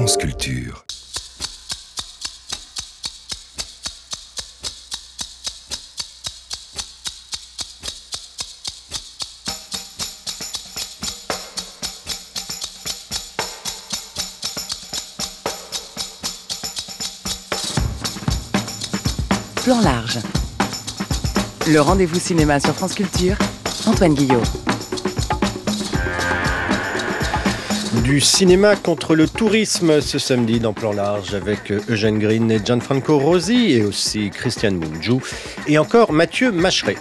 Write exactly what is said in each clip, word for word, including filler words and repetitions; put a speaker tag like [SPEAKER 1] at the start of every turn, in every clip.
[SPEAKER 1] France Culture.
[SPEAKER 2] Plan large. Le rendez-vous cinéma sur France Culture, Antoine Guillot.
[SPEAKER 3] Du cinéma contre le tourisme ce samedi dans Plan large avec Eugène Green et Gianfranco Rosi et aussi Christiane Mungiu et encore Mathieu Macheret.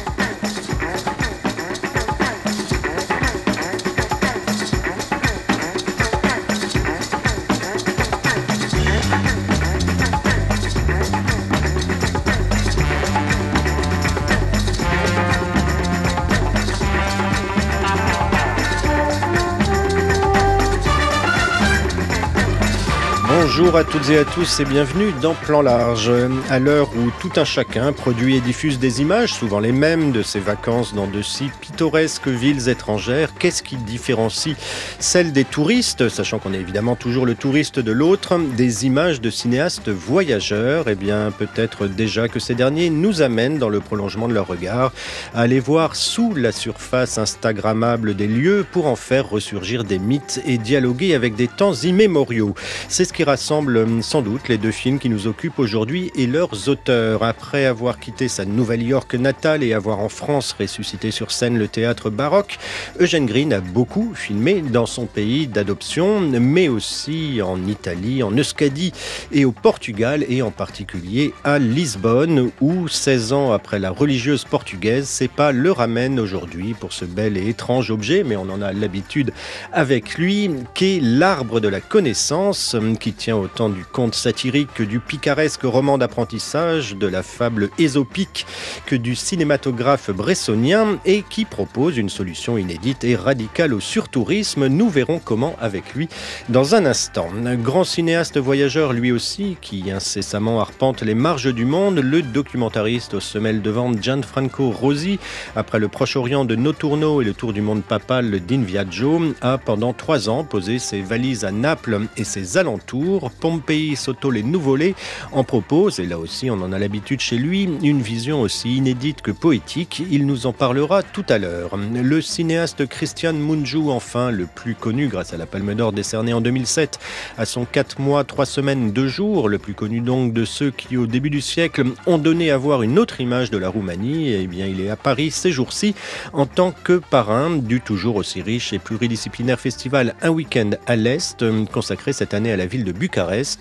[SPEAKER 3] Bonjour à toutes et à tous et bienvenue dans Plan large. À l'heure où tout un chacun produit et diffuse des images, souvent les mêmes, de ses vacances dans de si pittoresques villes étrangères, qu'est-ce qui différencie celles des touristes, sachant qu'on est évidemment toujours le touriste de l'autre, des images de cinéastes voyageurs? Eh bien, peut-être déjà que ces derniers nous amènent, dans le prolongement de leur regard, à aller voir sous la surface instagrammable des lieux pour en faire ressurgir des mythes et dialoguer avec des temps immémoriaux. C'est ce qui rassemble sans doute les deux films qui nous occupent aujourd'hui et leurs auteurs. Après avoir quitté sa Nouvelle-York natale et avoir en France ressuscité sur scène le théâtre baroque, Eugène Green a beaucoup filmé dans son pays d'adoption, mais aussi en Italie, en Euskadi et au Portugal, et en particulier à Lisbonne, où seize ans après la religieuse portugaise, c'est pas le ramène aujourd'hui pour ce bel et étrange objet, mais on en a l'habitude avec lui, qu'est l'arbre de la connaissance, qui tient autant du conte satirique que du picaresque roman d'apprentissage, de la fable ésopique que du cinématographe bressonien, et qui propose une solution inédite et radicale au surtourisme. Nous verrons comment avec lui dans un instant. Un grand cinéaste voyageur lui aussi, qui incessamment arpente les marges du monde, le documentariste aux semelles de vente Gianfranco Rosi, après le Proche-Orient de Noturno et le tour du monde papal d'In Viaggio, a pendant trois ans posé ses valises à Naples et ses alentours. Pompéi Sotto les Nuvolets en propose, et là aussi on en a l'habitude chez lui, une vision aussi inédite que poétique. Il nous en parlera tout à l'heure. Le cinéaste Christiane Mungiu, enfin, le plus connu grâce à la Palme d'Or décernée en deux mille sept à son quatre mois, trois semaines, deux jours, le plus connu donc de ceux qui au début du siècle ont donné à voir une autre image de la Roumanie. Eh bien, il est à Paris ces jours-ci en tant que parrain du toujours aussi riche et pluridisciplinaire festival Un week-end à l'Est, consacré cette année à la ville de Bucarest.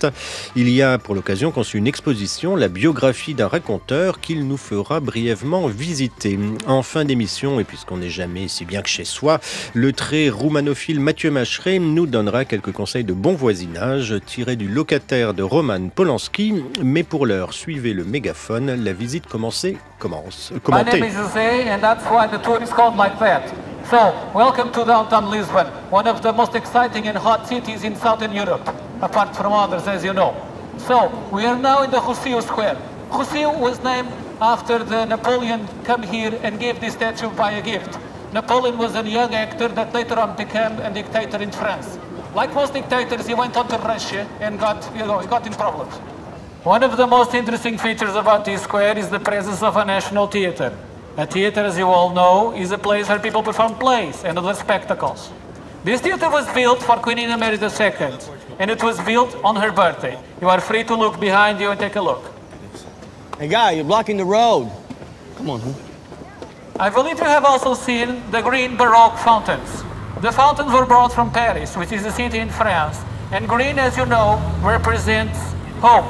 [SPEAKER 3] Il y a pour l'occasion conçu une exposition, la biographie d'un raconteur, qu'il nous fera brièvement visiter. En fin d'émission, et puisqu'on n'est jamais si bien que chez soi, le très roumanophile Mathieu Macheret nous donnera quelques conseils de bon voisinage tirés du Locataire de Roman Polanski. Mais pour l'heure, suivez le mégaphone, la visite commencée commence. Commentez.
[SPEAKER 4] My name is Jose, and that's why the tour is called like that. So, welcome to downtown Lisbon, one of the most exciting and hot cities in Southern Europe, apart from others, as you know. So, we are now in the Rossio Square. Rossio was named after the Napoleon come here and gave this statue by a gift. Napoleon was a young actor that later on became a dictator in France. Like most dictators, he went on to Russia and got, you know, he got in problems. One of the most interesting features about this square is the presence of a national theater. A theater, as you all know, is a place where people perform plays and other spectacles. This theater was built for Queen Mary the Second, and it was built on her birthday. You are free to look behind you and take a look.
[SPEAKER 5] Hey guy, you're blocking the road. Come on, huh?
[SPEAKER 4] I believe you have also seen the green Baroque fountains. The fountains were brought from Paris, which is a city in France, and green, as you know, represents hope.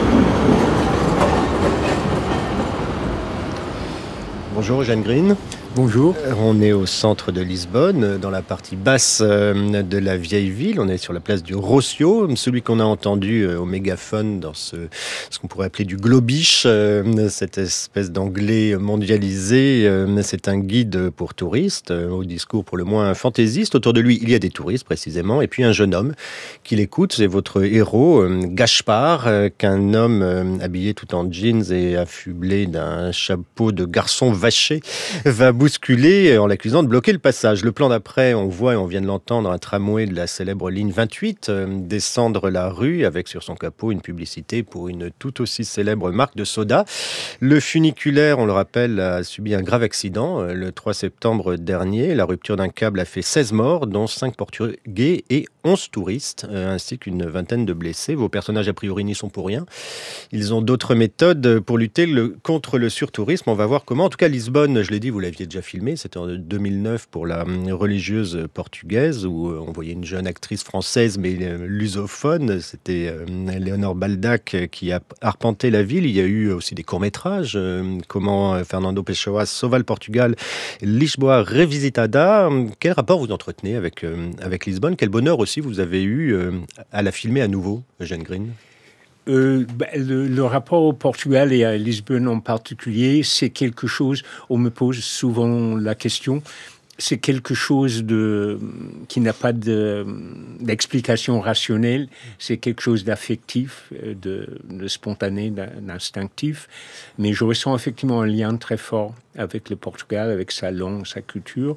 [SPEAKER 3] Bonjour Eugène Green.
[SPEAKER 1] Bonjour.
[SPEAKER 3] On est au centre de Lisbonne, dans la partie basse de la vieille ville. On est sur la place du Rocio, celui qu'on a entendu au mégaphone dans ce, ce qu'on pourrait appeler du globish, cette espèce d'anglais mondialisé. C'est un guide pour touristes, au discours pour le moins fantaisiste. Autour de lui, il y a des touristes précisément, et puis un jeune homme qui l'écoute. C'est votre héros, Gaspard, qu'un homme habillé tout en jeans et affublé d'un chapeau de garçon vaché va bousculé en l'accusant de bloquer le passage. Le plan d'après, on voit, et on vient de l'entendre, un tramway de la célèbre ligne vingt-huit euh, descendre la rue avec sur son capot une publicité pour une tout aussi célèbre marque de soda. Le funiculaire, on le rappelle, a subi un grave accident euh, le trois septembre dernier. La rupture d'un câble a fait seize morts, dont cinq Portugais et onze touristes, euh, ainsi qu'une vingtaine de blessés. Vos personnages, a priori, n'y sont pour rien. Ils ont d'autres méthodes pour lutter le, contre le surtourisme. On va voir comment. En tout cas, Lisbonne, je l'ai dit, vous l'aviez déjà filmé, c'était en deux mille neuf pour la religieuse portugaise, où on voyait une jeune actrice française, mais lusophone. C'était Léonore Baldac qui a arpenté la ville. Il y a eu aussi des courts-métrages, comment Fernando Pessoa sauva le Portugal, Lisboa Revisitada. Quel rapport vous entretenez avec, avec Lisbonne? Quel bonheur aussi vous avez eu à la filmer à nouveau, Eugène Green?
[SPEAKER 1] Euh, bah, le, le rapport au Portugal et à Lisbonne en particulier, c'est quelque chose, on me pose souvent la question, c'est quelque chose de, qui n'a pas de, d'explication rationnelle, c'est quelque chose d'affectif, de, de spontané, d'instinctif, mais je ressens effectivement un lien très fort avec le Portugal, avec sa langue, sa culture,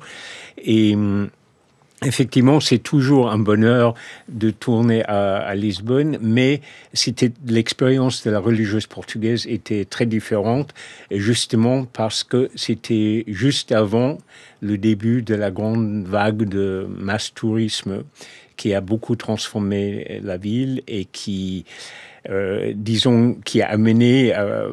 [SPEAKER 1] et effectivement, c'est toujours un bonheur de tourner à, à Lisbonne, mais c'était, l'expérience de la religieuse portugaise était très différente, justement parce que c'était juste avant le début de la grande vague de mass tourisme qui a beaucoup transformé la ville et qui, euh, disons, qui a amené euh,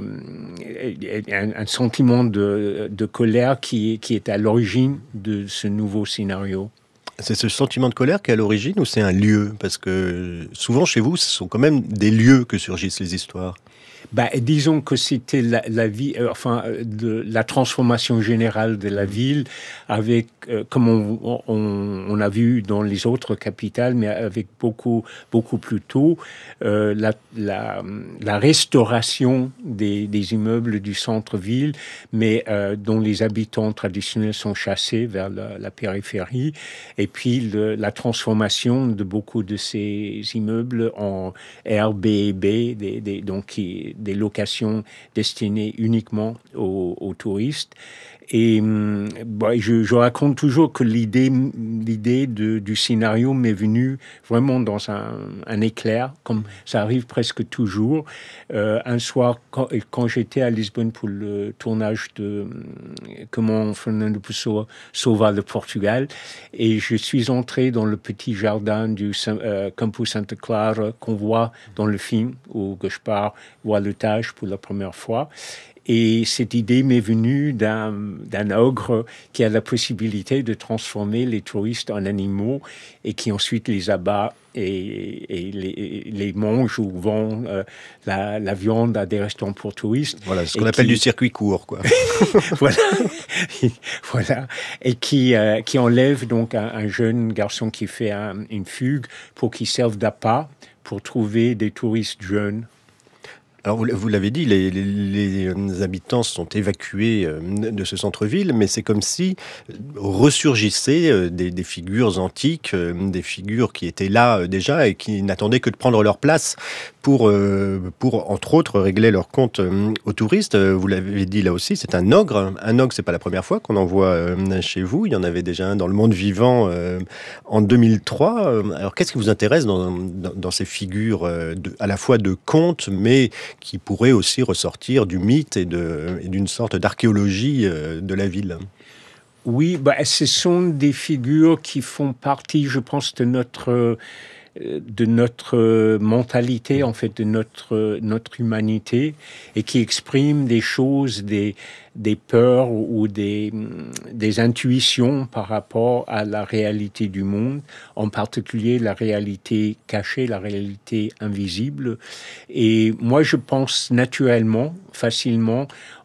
[SPEAKER 1] un, un sentiment de, de colère qui, qui est à l'origine de ce nouveau scénario.
[SPEAKER 3] C'est ce sentiment de colère qui est à l'origine ou c'est un lieu? Parce que souvent chez vous, ce sont quand même des lieux que surgissent les histoires.
[SPEAKER 1] Bah, disons que c'était la, la vie, euh, enfin, de, la transformation générale de la ville, avec, euh, comme on, on, on a vu dans les autres capitales, mais avec beaucoup, beaucoup plus tôt, euh, la, la, la restauration des, des immeubles du centre-ville, mais euh, dont les habitants traditionnels sont chassés vers la, la périphérie, et puis le, la transformation de beaucoup de ces immeubles en Airbnb, des, des, donc qui des locations destinées uniquement aux, aux touristes. Et bah, je, je raconte toujours que l'idée, l'idée de, du scénario m'est venue vraiment dans un, un éclair, comme ça arrive presque toujours. Euh, un soir, quand, quand j'étais à Lisbonne pour le tournage de Comment Fernando Pessoa sauva le Portugal, et je suis entré dans le petit jardin du euh, Campo Santa Clara qu'on voit dans le film, où Gaspard voit le Tage pour la première fois. Et cette idée m'est venue d'un, d'un ogre qui a la possibilité de transformer les touristes en animaux et qui ensuite les abat et, et les, les mange ou vend euh, la, la viande à des restaurants pour touristes.
[SPEAKER 3] Voilà, ce qu'on appelle qui... du circuit court, quoi.
[SPEAKER 1] Voilà. Voilà. Et qui, euh, qui enlève donc un, un jeune garçon qui fait un, une fugue pour qu'il serve d'appât pour trouver des touristes jeunes.
[SPEAKER 3] Alors, vous, vous l'avez dit, les, les, les habitants sont évacués de ce centre-ville, mais c'est comme si ressurgissaient des, des figures antiques, des figures qui étaient là déjà et qui n'attendaient que de prendre leur place pour, pour entre autres, régler leur compte aux touristes. Vous l'avez dit là aussi, c'est un ogre. Un ogre, c'est pas la première fois qu'on en voit chez vous. Il y en avait déjà un dans Le Monde Vivant en deux mille trois. Alors, qu'est-ce qui vous intéresse dans, dans, dans ces figures de, à la fois de contes, mais qui pourrait aussi ressortir du mythe et, de, et d'une sorte d'archéologie de la ville?
[SPEAKER 1] Oui, bah, ce sont des figures qui font partie, je pense, de notre, de notre mentalité, en fait, de notre, notre humanité, et qui expriment des choses, des, des peurs ou des, des intuitions par rapport à la réalité du monde, en particulier la réalité cachée, la réalité invisible. Et moi, je pense naturellement, facilement,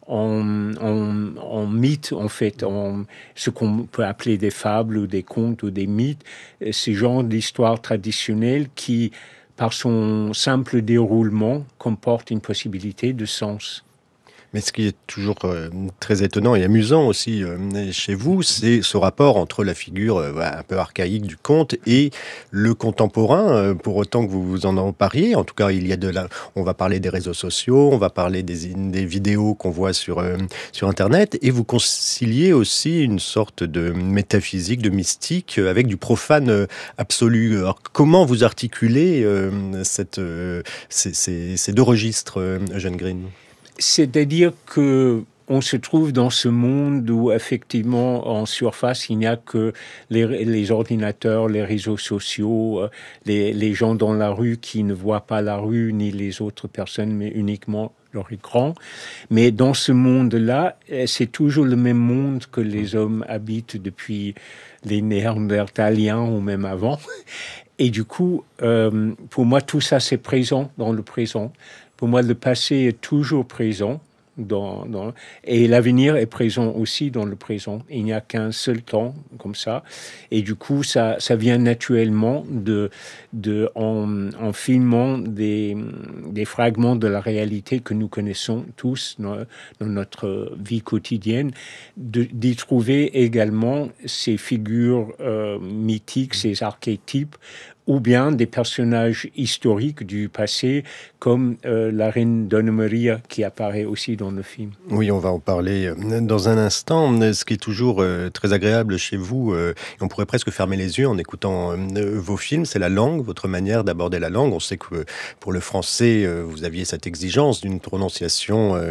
[SPEAKER 1] en, en, en mythes, en fait, en ce qu'on peut appeler des fables ou des contes ou des mythes, ces genres d'histoires traditionnelles qui, par son simple déroulement, comportent une possibilité de sens.
[SPEAKER 3] Mais ce qui est toujours euh, très étonnant et amusant aussi euh, chez vous, c'est ce rapport entre la figure euh, un peu archaïque du conte et le contemporain, euh, pour autant que vous vous en empariez. En tout cas, il y a de la... on va parler des réseaux sociaux, on va parler des, des vidéos qu'on voit sur, euh, sur Internet, et vous conciliez aussi une sorte de métaphysique, de mystique, avec du profane absolu. Alors, comment vous articulez euh, cette, euh, ces, ces, ces deux registres, euh, Eugène Green ?
[SPEAKER 1] C'est-à-dire que on se trouve dans ce monde où, effectivement, en surface, il n'y a que les, les ordinateurs, les réseaux sociaux, les, les gens dans la rue qui ne voient pas la rue ni les autres personnes, mais uniquement leur écran. Mais dans ce monde-là, c'est toujours le même monde que les hommes habitent depuis les Néandertaliens ou même avant. Et du coup, euh, pour moi, tout ça, c'est présent dans le présent. Pour moi, le passé est toujours présent dans, dans, et l'avenir est présent aussi dans le présent. Il n'y a qu'un seul temps comme ça. Et du coup, ça, ça vient naturellement de, de, en, en filmant des, des fragments de la réalité que nous connaissons tous dans, dans notre vie quotidienne, de, d'y trouver également ces figures euh, mythiques, ces archétypes, ou bien des personnages historiques du passé, comme euh, la reine Donna Maria, qui apparaît aussi dans le film.
[SPEAKER 3] Oui, on va en parler dans un instant. Ce qui est toujours euh, très agréable chez vous, euh, et on pourrait presque fermer les yeux en écoutant euh, vos films, c'est la langue, votre manière d'aborder la langue. On sait que pour le français, euh, vous aviez cette exigence d'une prononciation euh,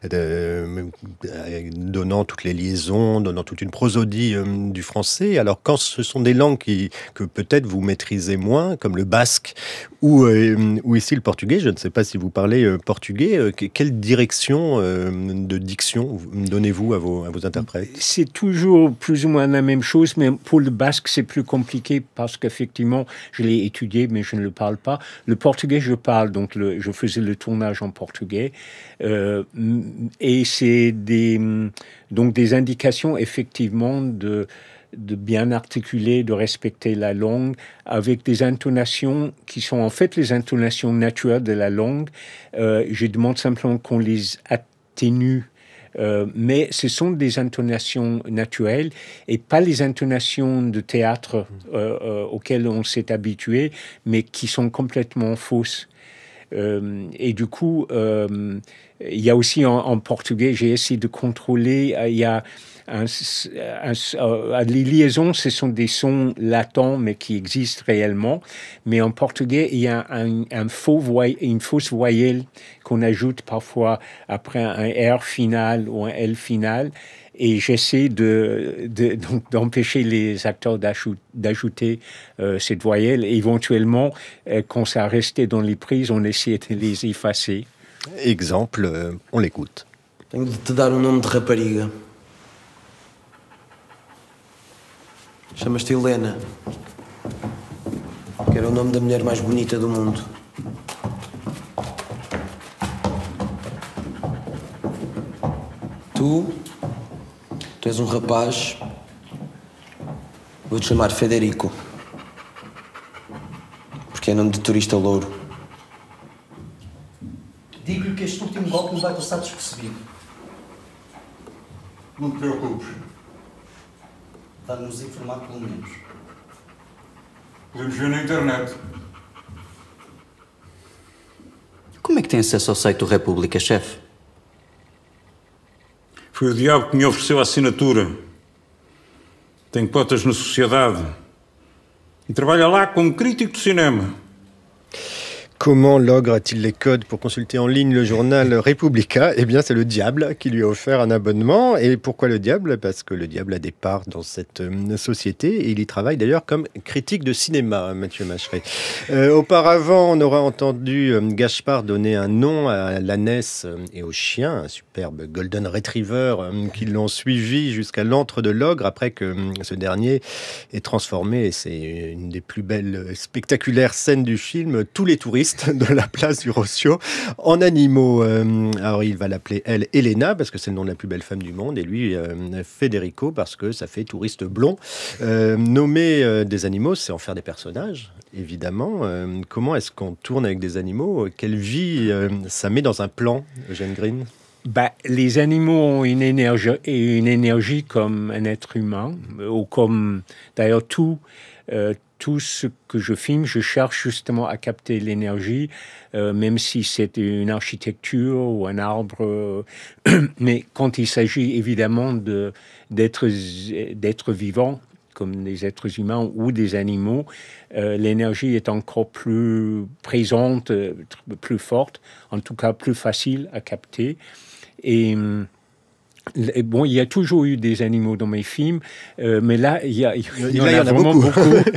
[SPEAKER 3] de, euh, donnant toutes les liaisons, donnant toute une prosodie euh, du français. Alors quand ce sont des langues qui, que peut-être vous maîtrisez moins, comme le basque ou, euh, ou ici le portugais, je ne sais pas si vous parlez euh, portugais, euh, quelle direction euh, de diction donnez-vous à vos, à vos interprètes ?
[SPEAKER 1] C'est toujours plus ou moins la même chose, mais pour le basque, c'est plus compliqué parce qu'effectivement, je l'ai étudié, mais je ne le parle pas. Le portugais, je parle, donc le, je faisais le tournage en portugais, euh, et c'est des, donc des indications effectivement de de bien articuler, de respecter la langue, avec des intonations qui sont en fait les intonations naturelles de la langue. Euh, je demande simplement qu'on les atténue, euh, mais ce sont des intonations naturelles et pas les intonations de théâtre euh, euh, auxquelles on s'est habitué, mais qui sont complètement fausses. Euh, et du coup, euh, il y a aussi en, en portugais, j'ai essayé de contrôler, il y a Un, un, un, les liaisons, ce sont des sons latents, mais qui existent réellement. Mais en portugais, il y a un, un faux voy, une fausse voyelle qu'on ajoute parfois après un R final ou un L final. Et j'essaie de, de, donc, d'empêcher les acteurs d'ajouter euh, cette voyelle. Et éventuellement, euh, quand ça restait dans les prises, on essayait de les effacer.
[SPEAKER 3] Exemple, euh, on l'écoute.
[SPEAKER 6] Tenho de te dar um nome de rapariga. Chamas-te Helena, que era o nome da mulher mais bonita do mundo. Tu, tu és um rapaz, vou-te chamar Federico, porque é nome de turista louro.
[SPEAKER 7] Digo-lhe que este último golpe me vai passar despercebido.
[SPEAKER 8] Não te preocupes.
[SPEAKER 7] Está-nos informado pelo menos.
[SPEAKER 8] Podemos ver na internet.
[SPEAKER 7] Como é que tem acesso ao site do República, chefe?
[SPEAKER 8] Foi o diabo que me ofereceu a assinatura. Tem cotas na sociedade. E trabalha lá como crítico de cinema.
[SPEAKER 3] Comment l'ogre a-t-il les codes pour consulter en ligne le journal Republica ? Eh bien, c'est le diable qui lui a offert un abonnement. Et pourquoi le diable ? Parce que le diable a des parts dans cette euh, société. Et il y travaille d'ailleurs comme critique de cinéma, Mathieu Macheret. Euh, auparavant, on aura entendu euh, Gaspard donner un nom à l'ânesse et au chien, un superbe Golden Retriever euh, qui l'ont suivi jusqu'à l'antre de l'ogre après que euh, ce dernier est transformé. Et c'est une des plus belles, spectaculaires scènes du film. Tous les touristes touriste de la place du Rossio en animaux. Euh, alors il va l'appeler elle Elena parce que c'est le nom de la plus belle femme du monde et lui euh, Federico parce que ça fait touriste blond. Euh, nommer euh, des animaux, c'est en faire des personnages, évidemment. Euh, comment est-ce qu'on tourne avec des animaux ? Quelle vie euh, ça met dans un plan, Eugène Green ?
[SPEAKER 1] Bah, les animaux ont une énergie, une énergie comme un être humain, ou comme d'ailleurs tout, euh, tout ce que je filme, je cherche justement à capter l'énergie, euh, même si c'est une architecture ou un arbre. Euh, mais quand il s'agit évidemment de, d'être, d'être vivant, comme des êtres humains ou des animaux, euh, l'énergie est encore plus présente, plus forte, en tout cas plus facile à capter. Et, et bon, il y a toujours eu des animaux dans mes films, euh, mais là, il y, a, il y en a,
[SPEAKER 3] il y en a
[SPEAKER 1] vraiment
[SPEAKER 3] beaucoup.
[SPEAKER 1] beaucoup.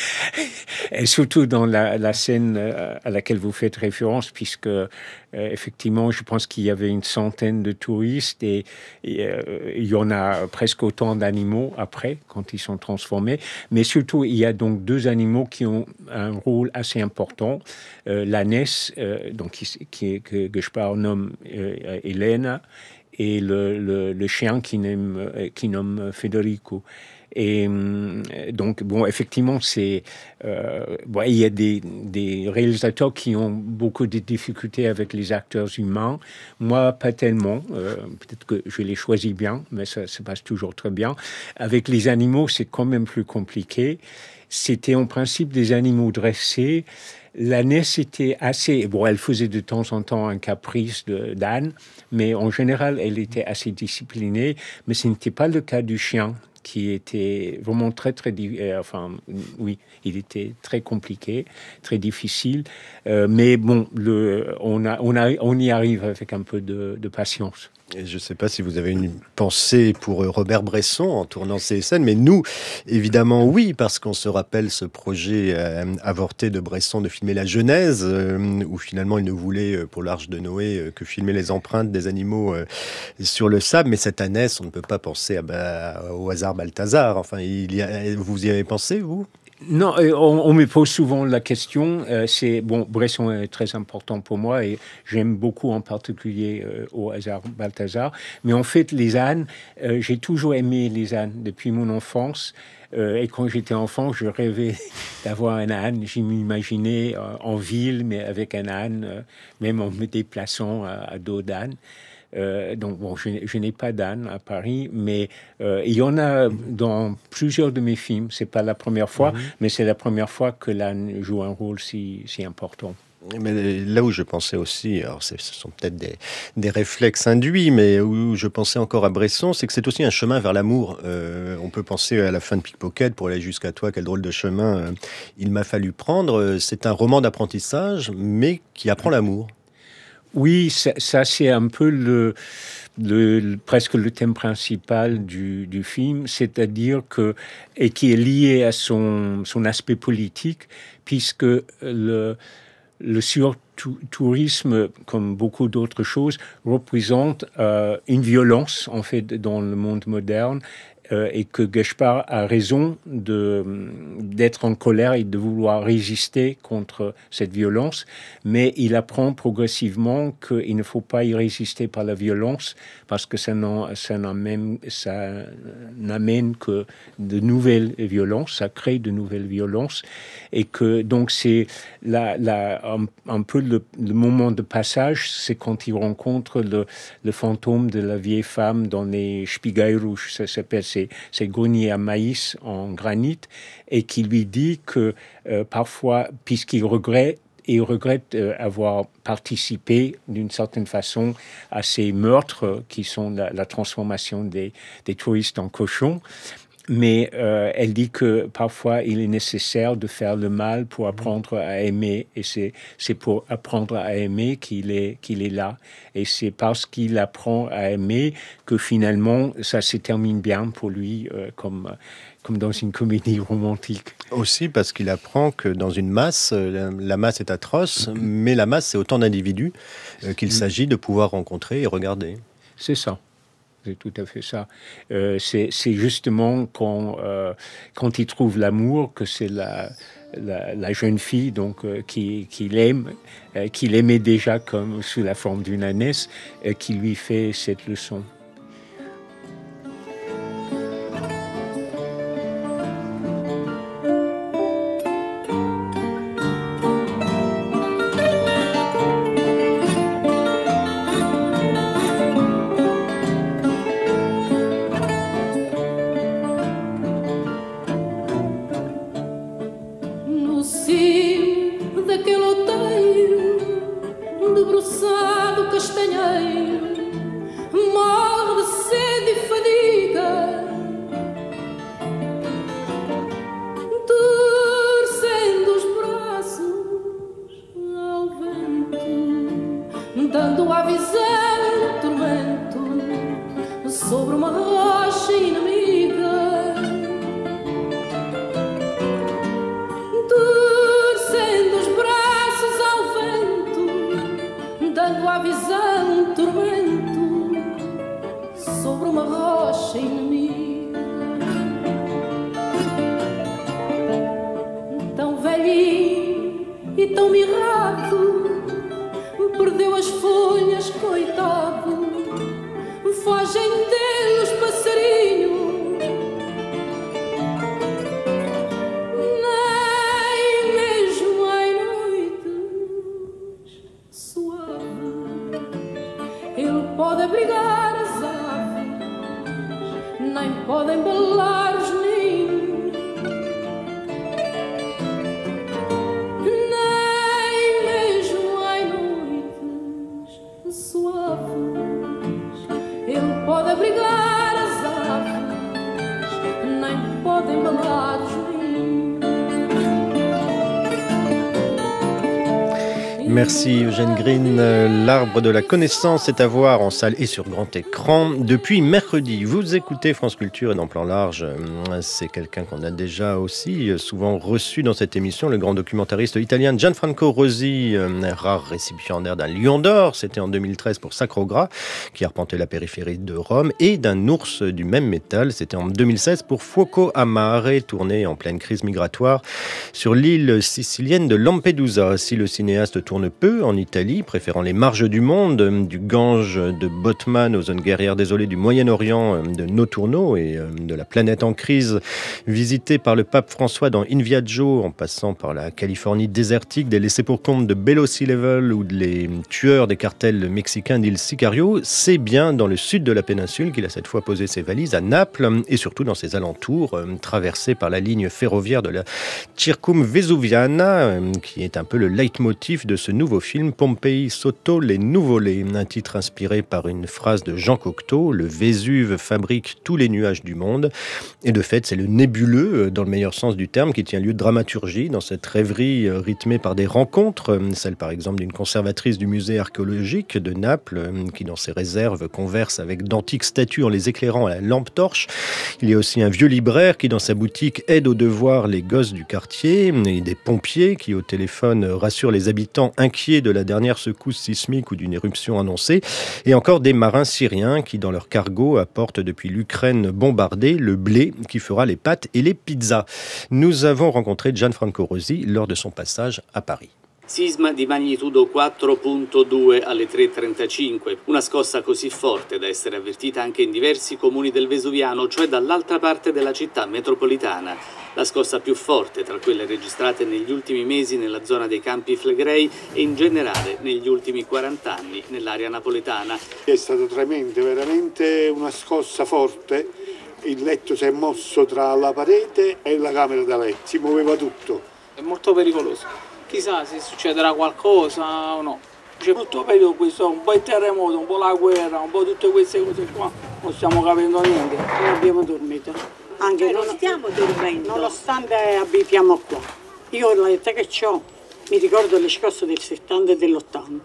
[SPEAKER 1] Et surtout dans la, la scène à laquelle vous faites référence, puisque euh, effectivement, je pense qu'il y avait une centaine de touristes et, et euh, il y en a presque autant d'animaux après, quand ils sont transformés. Mais surtout, il y a donc deux animaux qui ont un rôle assez important. Euh, l'ânesse, euh, donc qui, qui, que Gaspard nomme euh, Elena, et le, le, le chien qui nomme, qui nomme Federico. Et donc, bon, effectivement, c'est, euh, bon, il y a des, des réalisateurs qui ont beaucoup de difficultés avec les acteurs humains. Moi, pas tellement. Euh, peut-être que je les choisis bien, mais ça se passe toujours très bien. Avec les animaux, c'est quand même plus compliqué. C'était en principe des animaux dressés. L'ânesse était assez... Bon, elle faisait de temps en temps un caprice de, d'âne, mais en général, elle était assez disciplinée. Mais ce n'était pas le cas du chien, qui était vraiment très, très... Euh, enfin, oui, il était très compliqué, très difficile. Euh, mais bon, le, on, a, on, a, on y arrive avec un peu de, de patience.
[SPEAKER 3] Et je ne sais pas si vous avez une pensée pour Robert Bresson en tournant ces scènes, mais nous, évidemment, oui, parce qu'on se rappelle ce projet euh, avorté de Bresson de filmer la Genèse, euh, où finalement il ne voulait, pour l'Arche de Noé, euh, que filmer les empreintes des animaux euh, sur le sable. Mais cette ânesse, on ne peut pas penser à, bah, au hasard Balthazar. Enfin, il y a, vous y avez pensé, vous ?
[SPEAKER 1] Non, on, on me pose souvent la question. Euh, c'est bon, Bresson est très important pour moi et j'aime beaucoup en particulier euh, au hasard Balthazar. Mais en fait, les ânes, euh, j'ai toujours aimé les ânes depuis mon enfance. Euh, et quand j'étais enfant, je rêvais d'avoir un âne. Je m'imaginais euh, en ville, mais avec un âne, euh, même en me déplaçant à, à dos d'âne. Euh, donc bon, je, je n'ai pas d'âne à Paris, mais euh, il y en a dans plusieurs de mes films. C'est pas la première fois, mmh. mais c'est la première fois que l'âne joue un rôle si, si important.
[SPEAKER 3] Mais là où je pensais aussi, alors ce sont peut-être des, des réflexes induits, mais où je pensais encore à Bresson, c'est que c'est aussi un chemin vers l'amour. Euh, on peut penser à la fin de Pickpocket, pour aller jusqu'à toi, quel drôle de chemin euh, il m'a fallu prendre. C'est un roman d'apprentissage, mais qui apprend l'amour.
[SPEAKER 1] Oui, ça, ça c'est un peu le, le, le presque le thème principal du, du film, c'est-à-dire que et qui est lié à son son aspect politique, puisque le le surtourisme, comme beaucoup d'autres choses, représente euh, une violence en fait dans le monde moderne. Euh, et que Gaspard a raison de, d'être en colère et de vouloir résister contre cette violence, mais il apprend progressivement qu'il ne faut pas y résister par la violence, parce que ça, n'en, ça, n'amène, ça n'amène que de nouvelles violences, ça crée de nouvelles violences, et que donc c'est la, la, un, un peu le, le moment de passage, c'est quand il rencontre le, le fantôme de la vieille femme dans les Spiegelrouge, ça s'appelle Ces, ces greniers à maïs en granit, et qui lui dit que euh, parfois, puisqu'il regrette, il regrette euh, avoir participé d'une certaine façon à ces meurtres euh, qui sont la, la transformation des, des touristes en cochons. Mais euh, elle dit que parfois il est nécessaire de faire le mal pour apprendre à aimer, et c'est c'est pour apprendre à aimer qu'il est qu'il est là, et c'est parce qu'il apprend à aimer que finalement ça se termine bien pour lui, euh, comme comme dans une comédie romantique.
[SPEAKER 3] Aussi parce qu'il apprend que dans une masse, la, la masse est atroce, mais la masse c'est autant d'individus euh, qu'il s'agit de pouvoir rencontrer et regarder.
[SPEAKER 1] C'est ça. c'est tout à fait ça. Euh, c'est, c'est justement quand, euh, quand il trouve l'amour que c'est la, la, la jeune fille donc, euh, qui, qui l'aime, euh, qu'il aimait déjà comme sous la forme d'une ânesse, euh, qui lui fait cette leçon.
[SPEAKER 3] Merci Eugène Green. L'arbre de la connaissance est à voir en salle et sur grand écran depuis mercredi. Vous écoutez France Culture et dans Plan Large, c'est quelqu'un qu'on a déjà aussi souvent reçu dans cette émission, le grand documentariste italien Gianfranco Rosi, rare récipiendaire d'un Lion d'Or, c'était en deux mille treize pour Sacro Gras, qui arpentait la périphérie de Rome, et d'un ours du même métal, c'était en deux mille seize pour Fuoco a Mare, tourné en pleine crise migratoire sur l'île sicilienne de Lampedusa. Si le cinéaste tourne peu en Italie, préférant les marges du monde, du Gange de Botman aux zones guerrières désolées du Moyen-Orient de Noturno et de la planète en crise, visitée par le pape François dans In Viaggio, en passant par la Californie désertique des laissés-pour-compte de Bello Sea Level ou les tueurs des cartels mexicains d'Il Sicario, c'est bien dans le sud de la péninsule qu'il a cette fois posé ses valises, à Naples et surtout dans ses alentours, traversés par la ligne ferroviaire de la Circum Vesuviana, qui est un peu le leitmotiv de ce nouveau film Pompei sotto le nuvole, un titre inspiré par une phrase de Jean Cocteau, le Vésuve fabrique tous les nuages du monde. Et de fait, c'est le nébuleux, dans le meilleur sens du terme, qui tient lieu de dramaturgie dans cette rêverie rythmée par des rencontres, celle par exemple d'une conservatrice du musée archéologique de Naples, qui dans ses réserves converse avec d'antiques statues en les éclairant à la lampe torche. Il y a aussi un vieux libraire qui dans sa boutique aide au devoir les gosses du quartier, et des pompiers qui au téléphone rassurent les habitants inquiets de la dernière secousse sismique ou d'une éruption annoncée, et encore des marins syriens qui, dans leur cargo, apportent depuis l'Ukraine bombardée le blé qui fera les pâtes et les pizzas. Nous avons rencontré Gianfranco Rosi lors de son passage à Paris.
[SPEAKER 9] Sisma di magnitudo quattro virgola due alle tre e trentacinque, una scossa così forte da essere avvertita anche in diversi comuni del Vesuviano, cioè dall'altra parte della città metropolitana. La scossa più forte tra quelle registrate negli ultimi mesi nella zona dei Campi Flegrei e in generale negli ultimi quaranta anni nell'area napoletana.
[SPEAKER 10] È stato tremendo, veramente una scossa forte. Il letto si è mosso tra la parete e la camera da letto, si muoveva tutto.
[SPEAKER 11] È molto pericoloso. Chissà se succederà qualcosa o no. C'è molto periodo questo, un po' il terremoto, un po' la guerra, un po' tutte queste cose qua. Non stiamo capendo niente. Non abbiamo dormito.
[SPEAKER 12] Anche non stiamo dormendo. Nonostante abitiamo qua. Io l'età che ho, mi ricordo le scosse del settanta e dell'ottanta.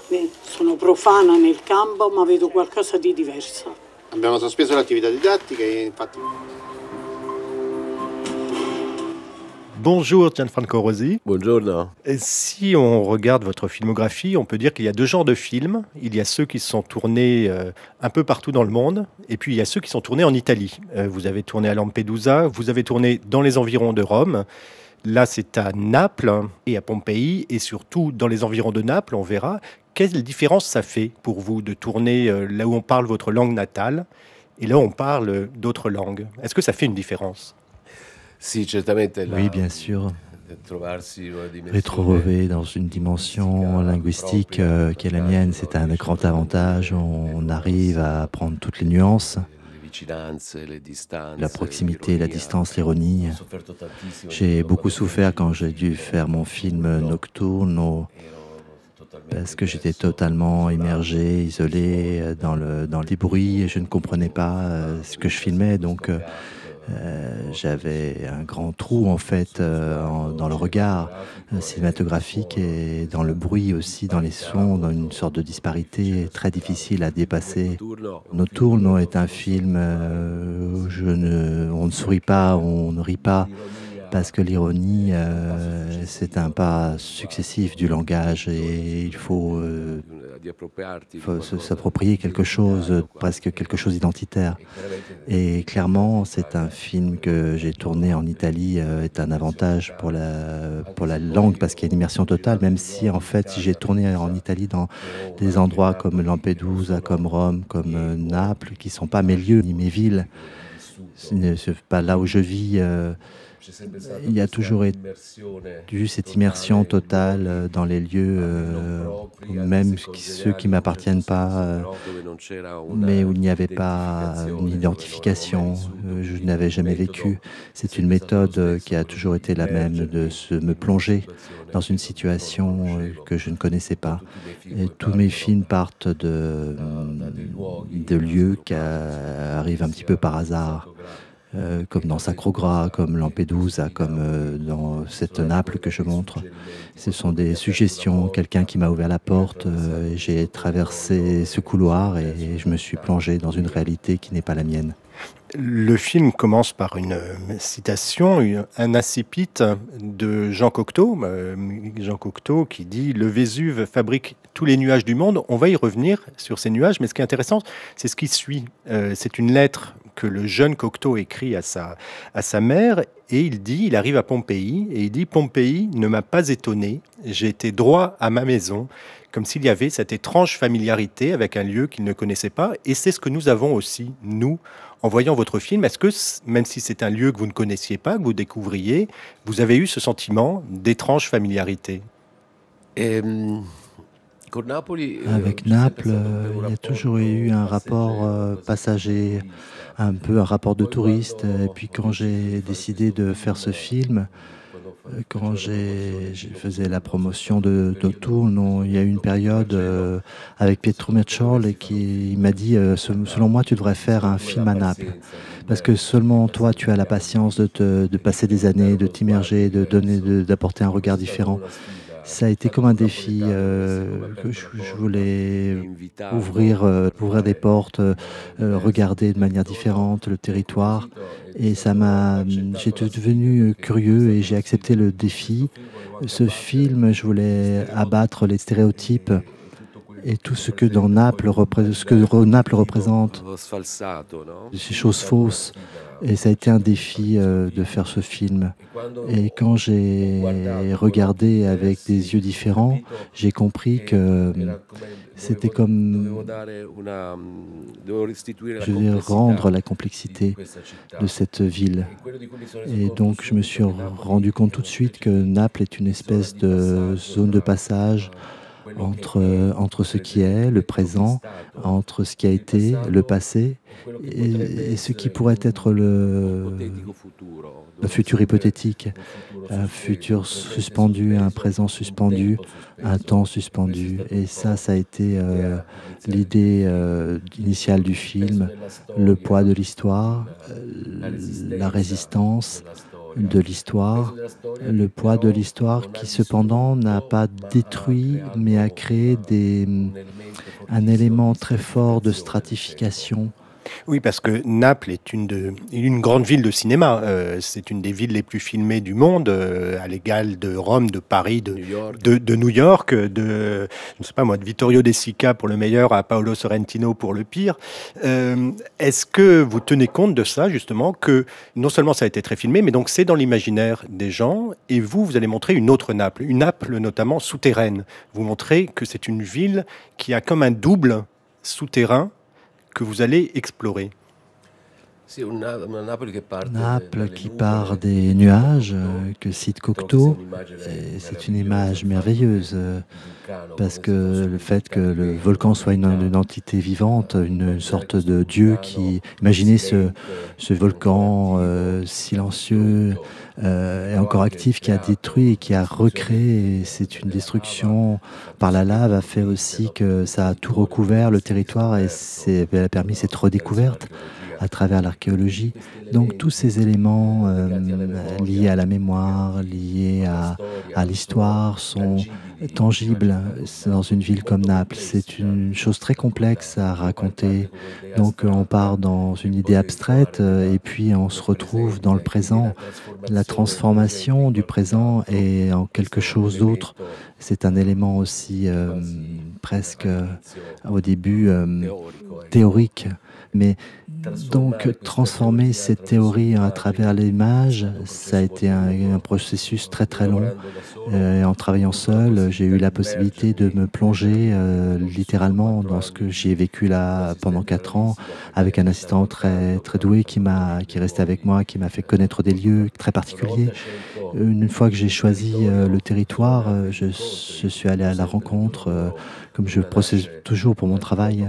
[SPEAKER 12] Sono profana nel campo, ma vedo qualcosa di diverso.
[SPEAKER 10] Abbiamo sospeso l'attività didattica e infatti...
[SPEAKER 3] Bonjour Gianfranco Rosi.
[SPEAKER 13] Buongiorno.
[SPEAKER 3] Et si on regarde votre filmographie, on peut dire qu'il y a deux genres de films. Il y a ceux qui sont tournés euh, un peu partout dans le monde, et puis il y a ceux qui sont tournés en Italie. Euh, vous avez tourné à Lampedusa, vous avez tourné dans les environs de Rome. Là, c'est à Naples et à Pompéi, et surtout dans les environs de Naples, on verra. Quelle différence ça fait pour vous de tourner euh, là où on parle votre langue natale et là où on parle d'autres langues? Est-ce que ça fait une différence?
[SPEAKER 13] Oui, bien sûr.
[SPEAKER 14] Retrouver dans une dimension linguistique euh, qui est la mienne, c'est un grand avantage. On arrive à prendre toutes les nuances, la proximité, la distance, l'ironie. J'ai beaucoup souffert quand j'ai dû faire mon film Nocturno, parce que j'étais totalement immergé, isolé dans, le, dans les bruits et je ne comprenais pas euh, ce que je filmais. Donc, euh, Euh, j'avais un grand trou en fait euh, en, dans le regard euh, cinématographique et dans le bruit aussi, dans les sons, dans une sorte de disparité très difficile à dépasser. Nocturno est un film euh, où je ne, on ne sourit pas, on ne rit pas, parce que l'ironie, euh, c'est un pas successif du langage et il faut, euh, faut s'approprier quelque chose, presque quelque chose d'identitaire. Et clairement, c'est un film que j'ai tourné en Italie, euh, est un avantage pour la, pour la langue, parce qu'il y a une immersion totale, même si en fait, j'ai tourné en Italie dans des endroits comme Lampedusa, comme Rome, comme euh, Naples, qui ne sont pas mes lieux ni mes villes. Ce n'est pas là où je vis. Euh, Il y a toujours eu cette immersion totale dans les lieux, euh, même ceux qui ne m'appartiennent pas, euh, mais où il n'y avait pas une identification, euh, je n'avais jamais vécu. C'est une méthode qui a toujours été la même, de se, me plonger dans une situation que je ne connaissais pas. Et tous mes films partent de, de lieux qui arrivent un petit peu par hasard. Euh, comme dans Sacro Gras, comme Lampedusa, comme euh, dans cette Naples que je montre. Ce sont des suggestions, quelqu'un qui m'a ouvert la porte, euh, et j'ai traversé ce couloir et, et je me suis plongé dans une réalité qui n'est pas la mienne.
[SPEAKER 3] Le film commence par une citation, un incipit de Jean Cocteau, euh, Jean Cocteau qui dit « Le Vésuve fabrique tous les nuages du monde ». On va y revenir sur ces nuages, mais ce qui est intéressant, c'est ce qui suit. Euh, c'est une lettre que le jeune Cocteau écrit à sa, à sa mère, et il dit, il arrive à Pompéi, et il dit « Pompéi ne m'a pas étonné, j'ai été droit à ma maison ». Comme s'il y avait cette étrange familiarité avec un lieu qu'il ne connaissait pas. Et c'est ce que nous avons aussi, nous, en voyant votre film. Est-ce que, même si c'est un lieu que vous ne connaissiez pas, que vous découvriez, vous avez eu ce sentiment d'étrange familiarité?
[SPEAKER 14] Avec Naples, euh, il y a toujours eu un rapport euh, passager, un peu un rapport de touriste. Et puis quand j'ai décidé de faire ce film, quand j'ai, je faisais la promotion de Nocturno, il y a eu une période euh, avec Pietro Mercioli qui m'a dit euh, selon moi tu devrais faire un film à Naples parce que seulement toi tu as la patience de, te, de passer des années, de t'immerger, de donner, de, d'apporter un regard différent. Ça a été comme un défi euh, que je, je voulais ouvrir, euh, ouvrir des portes, euh, regarder de manière différente le territoire. Et ça m'a, j'étais devenu curieux et j'ai accepté le défi. Ce film, je voulais abattre les stéréotypes et tout ce que dans Naples, repré- ce que Naples représente, ces choses fausses. Et ça a été un défi euh, de faire ce film. Et quand j'ai regardé avec des yeux différents, j'ai compris que c'était comme, je vais rendre la complexité de cette ville. Et donc je me suis rendu compte tout de suite que Naples est une espèce de zone de passage entre, entre ce qui est, le présent, entre ce qui a été, le passé, et, et ce qui pourrait être le, le futur hypothétique, un futur suspendu, un présent suspendu, un temps suspendu. Et ça, ça a été euh, l'idée euh, initiale du film, le poids de l'histoire, euh, la résistance de l'histoire, le poids de l'histoire qui cependant n'a pas détruit mais a créé des, un élément très fort de stratification
[SPEAKER 3] Oui, parce que Naples est une, de, une grande ville de cinéma. Euh, c'est une des villes les plus filmées du monde, euh, à l'égal de Rome, de Paris, de New York, de, de, New York, de je ne sais pas moi, de Vittorio De Sica pour le meilleur à Paolo Sorrentino pour le pire. Euh, est-ce que vous tenez compte de ça, justement, que non seulement ça a été très filmé, mais donc c'est dans l'imaginaire des gens, et vous, vous allez montrer une autre Naples, une Naples notamment souterraine. Vous montrez que c'est une ville qui a comme un double souterrain que vous allez explorer.
[SPEAKER 14] Naples qui part des nuages que cite Cocteau, et c'est une image merveilleuse parce que le fait que le volcan soit une, une entité vivante, une sorte de dieu qui... Imaginez ce, ce volcan euh, silencieux euh, et encore actif qui a détruit et qui a recréé. Et c'est une destruction par la lave a fait aussi que ça a tout recouvert le territoire et c'est, a permis cette redécouverte à travers l'archéologie. Donc tous ces éléments euh, liés à la mémoire, liés à, à l'histoire sont tangibles dans une ville comme Naples. C'est une chose très complexe à raconter. Donc on part dans une idée abstraite euh, et puis on se retrouve dans le présent. La transformation du présent est en quelque chose d'autre. C'est un élément aussi euh, presque euh, au début euh, théorique. Mais donc transformer cette théorie à travers l'image, ça a été un, un processus très très long. Euh, en travaillant seul, j'ai eu la possibilité de me plonger euh, littéralement dans ce que j'ai vécu là pendant quatre ans, avec un assistant très très doué qui m'a qui est resté avec moi, qui m'a fait connaître des lieux très particuliers. Une fois que j'ai choisi euh, le territoire, euh, je, je suis allé à la rencontre. Euh, comme je procède toujours pour mon travail,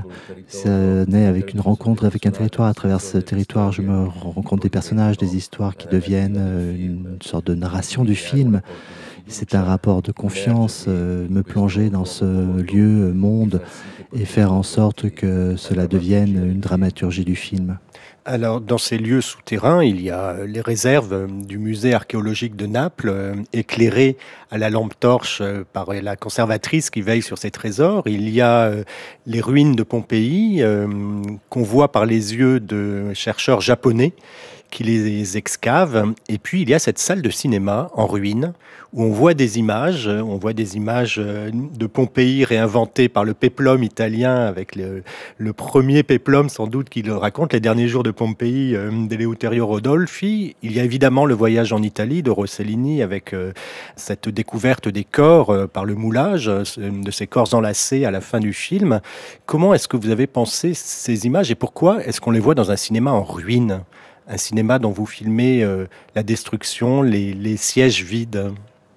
[SPEAKER 14] ça naît avec une rencontre avec un territoire. À travers ce territoire, je me rencontre des personnages, des histoires qui deviennent une sorte de narration du film. C'est un rapport de confiance, euh, me plonger dans ce lieu, monde, et faire en sorte que cela devienne une dramaturgie du film.
[SPEAKER 3] Alors, dans ces lieux souterrains, il y a les réserves du musée archéologique de Naples, euh, éclairées à la lampe torche euh, par la conservatrice qui veille sur ces trésors. Il y a euh, les ruines de Pompéi, euh, qu'on voit par les yeux de chercheurs japonais qui les excavent. Et puis, il y a cette salle de cinéma en ruine où on voit des images, on voit des images de Pompéi réinventées par le péplum italien avec le, le premier péplum sans doute qui le raconte, les derniers jours de Pompéi euh, d'Eleuterio Rodolphi. Il y a évidemment le voyage en Italie de Rossellini avec euh, cette découverte des corps euh, par le moulage euh, de ces corps enlacés à la fin du film. Comment est-ce que vous avez pensé ces images et pourquoi est-ce qu'on les voit dans un cinéma en ruine ? Un cinéma dont vous filmez euh, la destruction, les, les sièges vides.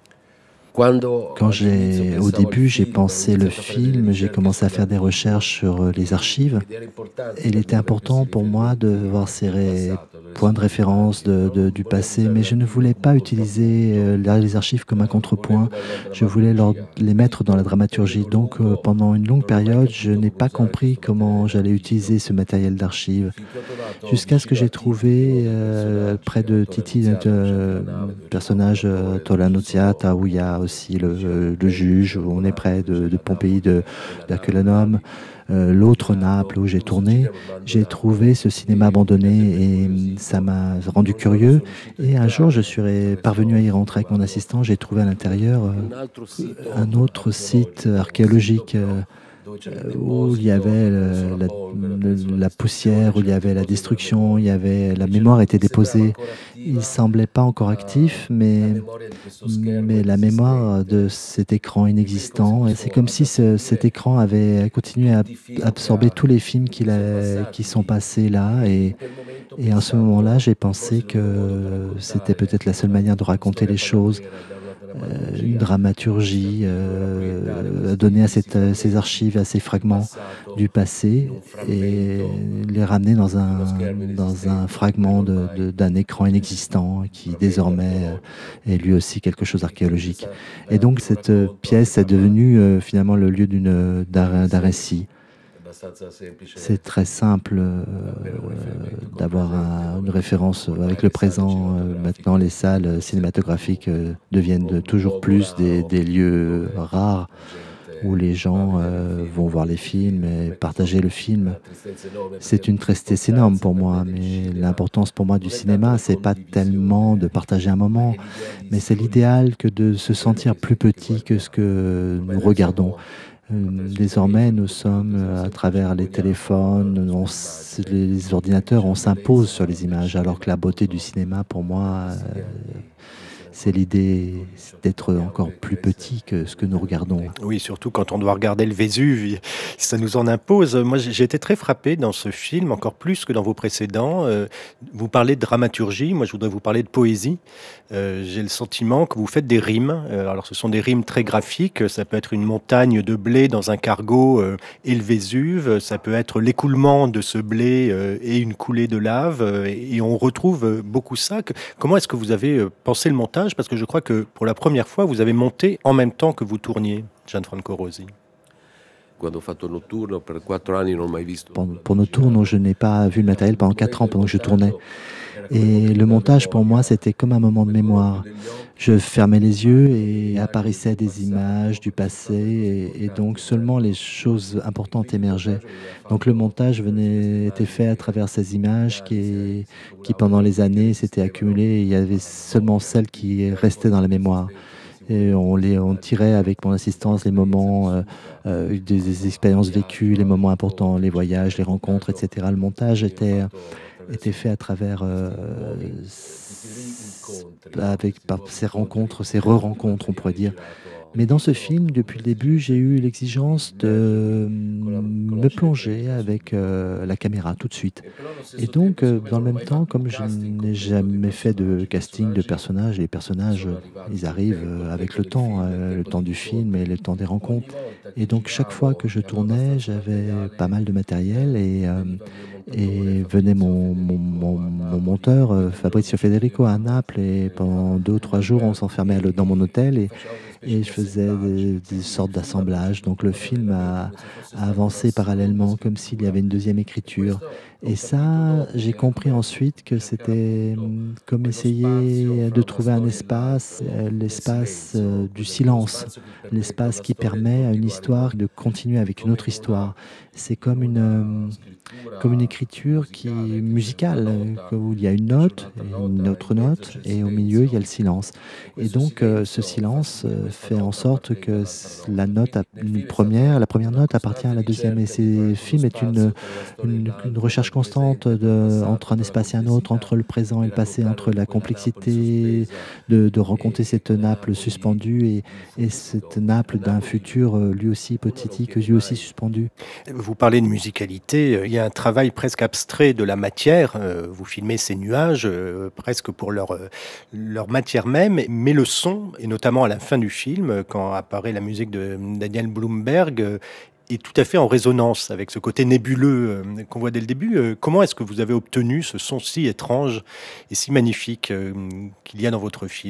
[SPEAKER 14] Quand j'ai, au début, j'ai pensé le film, j'ai commencé à faire des recherches sur les archives. Et il était important pour moi de voir ces ré... points de référence de, de, du passé, mais je ne voulais pas utiliser les archives comme un contrepoint. Je voulais leur, les mettre dans la dramaturgie. Donc, euh, pendant une longue période, je n'ai pas compris comment j'allais utiliser ce matériel d'archives. Jusqu'à ce que j'ai trouvé, euh, près de Titi, un personnage, euh, Tola Nunziata, où il y a aussi le, le juge, où on est près de, de Pompéi, de d'Herculanum, euh, l'autre Naples où j'ai tourné. J'ai trouvé ce cinéma abandonné et ça m'a rendu curieux. Et un jour, je suis parvenu à y rentrer avec mon assistant. J'ai trouvé à l'intérieur euh, un autre site archéologique euh, où il y avait le, la, le, la poussière, où il y avait la destruction, il y avait la mémoire était déposée. Il semblait pas encore actif, mais mais la mémoire de cet écran inexistant. Et c'est comme si ce, cet écran avait continué à absorber tous les films qu'il a, qui sont passés là. Et et à ce moment-là, j'ai pensé que c'était peut-être la seule manière de raconter les choses. Euh, une dramaturgie euh, donnée à cette, à ces archives, à ces fragments du passé et les ramener dans un, dans un fragment de, de, d'un écran inexistant qui désormais est lui aussi quelque chose d'archéologique. Et donc cette pièce est devenue euh, finalement le lieu d'une, d'un, d'un récit. C'est très simple euh, d'avoir un, une référence avec le présent. Euh, maintenant, les salles cinématographiques euh, deviennent de toujours plus des, des lieux rares où les gens euh, vont voir les films et partager le film. C'est une tristesse énorme pour moi, mais l'importance pour moi du cinéma, c'est pas tellement de partager un moment, mais c'est l'idéal que de se sentir plus petit que ce que nous regardons. Désormais, nous sommes à travers les téléphones, on, les ordinateurs, on s'impose sur les images, alors que la beauté du cinéma, pour moi, euh, c'est l'idée d'être encore plus petit que ce que nous regardons.
[SPEAKER 3] Oui, surtout quand on doit regarder le Vésuve, ça nous en impose. Moi, j'ai été très frappé dans ce film, encore plus que dans vos précédents. Vous parlez de dramaturgie, moi je voudrais vous parler de poésie. Euh, j'ai le sentiment que vous faites des rimes. Alors ce sont des rimes très graphiques, ça peut être une montagne de blé dans un cargo euh, et le Vésuve, ça peut être l'écoulement de ce blé euh, et une coulée de lave, euh, et on retrouve beaucoup ça. Comment est-ce que vous avez pensé le montage? Parce que je crois que pour la première fois, vous avez monté en même temps que vous tourniez, Gianfranco Rosi.
[SPEAKER 14] Pour, pour Notturno, je n'ai pas vu le matériel pendant quatre ans pendant que je tournais. Et le montage, pour moi, c'était comme un moment de mémoire. Je fermais les yeux et apparaissaient des images du passé, et, et donc seulement les choses importantes émergeaient. Donc le montage venait, était fait à travers ces images qui, qui pendant les années, s'étaient accumulées, et il y avait seulement celles qui restaient dans la mémoire. Et on, les, on tirait avec mon assistance les moments, euh, euh, des, des expériences vécues, les moments importants, les voyages, les rencontres, et cetera. Le montage était, était fait à travers euh, avec, par ces rencontres, ces re-rencontres, on pourrait dire. Mais dans ce film, depuis le début, j'ai eu l'exigence de me plonger avec euh, la caméra tout de suite. Et donc, euh, dans le même temps, comme je n'ai jamais fait de casting de personnages, les personnages, ils arrivent avec le temps, euh, le temps du film et le temps des rencontres. Et donc, chaque fois que je tournais, j'avais pas mal de matériel, et, euh, et venait mon, mon, mon, mon monteur, euh, Fabrizio Federico, à Naples, et pendant deux ou trois jours, on s'enfermait dans mon hôtel, et Et je faisais des, des sortes d'assemblages. Donc le film a, a avancé parallèlement, comme s'il y avait une deuxième écriture. Et ça, j'ai compris ensuite que c'était comme essayer de trouver un espace, l'espace du silence, l'espace qui permet à une histoire de continuer avec une autre histoire. C'est comme une, comme une écriture qui est musicale, où il y a une note, une autre note, et au milieu, il y a le silence. Et donc, ce silence fait en sorte que la note, une première, la première note appartient à la deuxième. Et ce film est une, une, une recherche constante de, entre un espace et un autre, entre le présent et le passé, entre la complexité de, de rencontrer cette nappe suspendue et, et cette nappe d'un futur lui aussi hypothétique, lui aussi suspendu.
[SPEAKER 3] Vous parlez de musicalité, il y a un travail presque abstrait de la matière. Vous filmez ces nuages presque pour leur, leur matière même, mais le son, et notamment à la fin du film, quand apparaît la musique de Daniel Blumberg, est tout à fait en résonance avec ce côté nébuleux qu'on voit dès le début. Comment est-ce que vous avez obtenu ce son si étrange et si magnifique qu'il y a dans votre film ?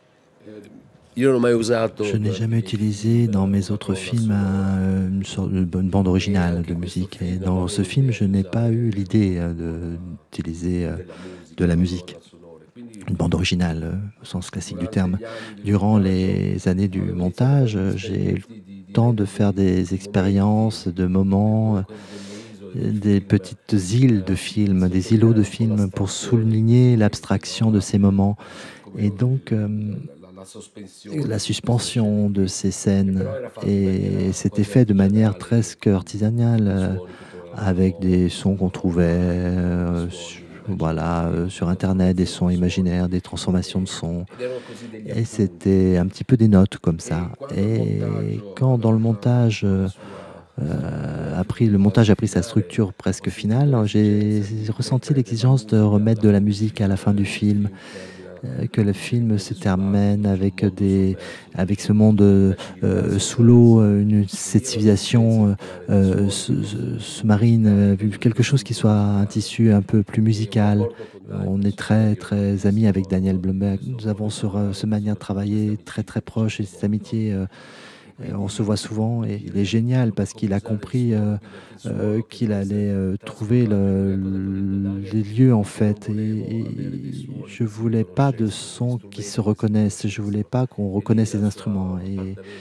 [SPEAKER 14] Je n'ai jamais utilisé dans mes autres films une, sorte de, une bande originale de musique. Et dans ce film, je n'ai pas eu l'idée d'utiliser de la musique. Une bande originale, au sens classique du terme. Durant les années du montage, j'ai eu le temps de faire des expériences, de moments, des petites îles de films, des îlots de films pour souligner l'abstraction de ces moments. Et donc, euh, la suspension de ces scènes, et c'était fait de manière presque artisanale, euh, avec des sons qu'on trouvait euh, sur, voilà, euh, sur Internet, des sons imaginaires, des transformations de sons. Et c'était un petit peu des notes comme ça. Et quand dans le montage, euh, a pris, le montage a pris sa structure presque finale, j'ai ressenti l'exigence de remettre de la musique à la fin du film. Que le film se termine avec, des, avec ce monde euh, sous l'eau, une, cette civilisation euh, sous-marine, euh, quelque chose qui soit un tissu un peu plus musical. On est très très amis avec Daniel Blumberg. Nous avons ce, ce manière de travailler très très proche, et cette amitié, euh, on se voit souvent, et il est génial parce qu'il a compris euh, euh, qu'il allait euh, trouver le, le, les lieux en fait. Et, et je voulais pas de sons qui se reconnaissent, je voulais pas qu'on reconnaisse les instruments. Et,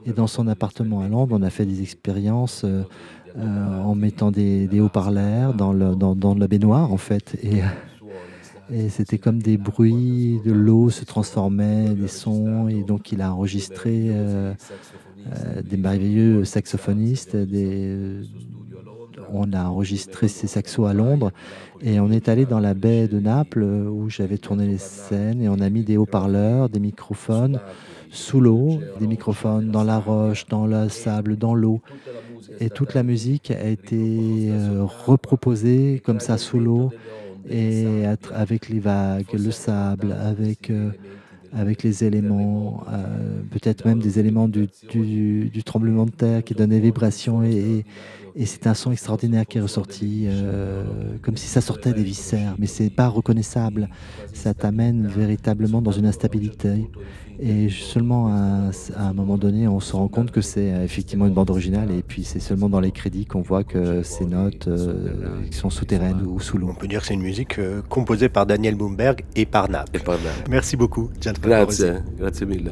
[SPEAKER 14] Et dans son appartement à Londres, on a fait des expériences euh, euh, en mettant des, des haut-parleurs dans le, dans, dans la baignoire, en fait. Et, et c'était comme des bruits, de l'eau se transformait, des sons. Et donc, il a enregistré euh, euh, des merveilleux saxophonistes. Des, euh, on a enregistré ces saxos à Londres. Et on est allé dans la baie de Naples, où j'avais tourné les scènes. Et on a mis des haut-parleurs, des microphones sous l'eau, des microphones dans la roche, dans le sable, dans l'eau. Et toute la musique a été euh, reproposée comme ça sous l'eau, et avec les vagues, le sable, avec, euh, avec les éléments, euh, peut-être même des éléments du, du, du tremblement de terre qui donnent des vibrations. Et, et, et c'est un son extraordinaire qui est ressorti, euh, comme si ça sortait des viscères, mais c'est pas reconnaissable. Ça t'amène véritablement dans une instabilité. Et seulement à, à un moment donné, on se rend compte que c'est effectivement une bande originale, et puis c'est seulement dans les crédits qu'on voit que ces notes euh, sont souterraines ou sous l'eau.
[SPEAKER 3] On peut dire que c'est une musique euh, composée par Daniel Boomberg et par Naples. Merci beaucoup, Gianfranco Rosi.
[SPEAKER 13] Grazie, grazie mille.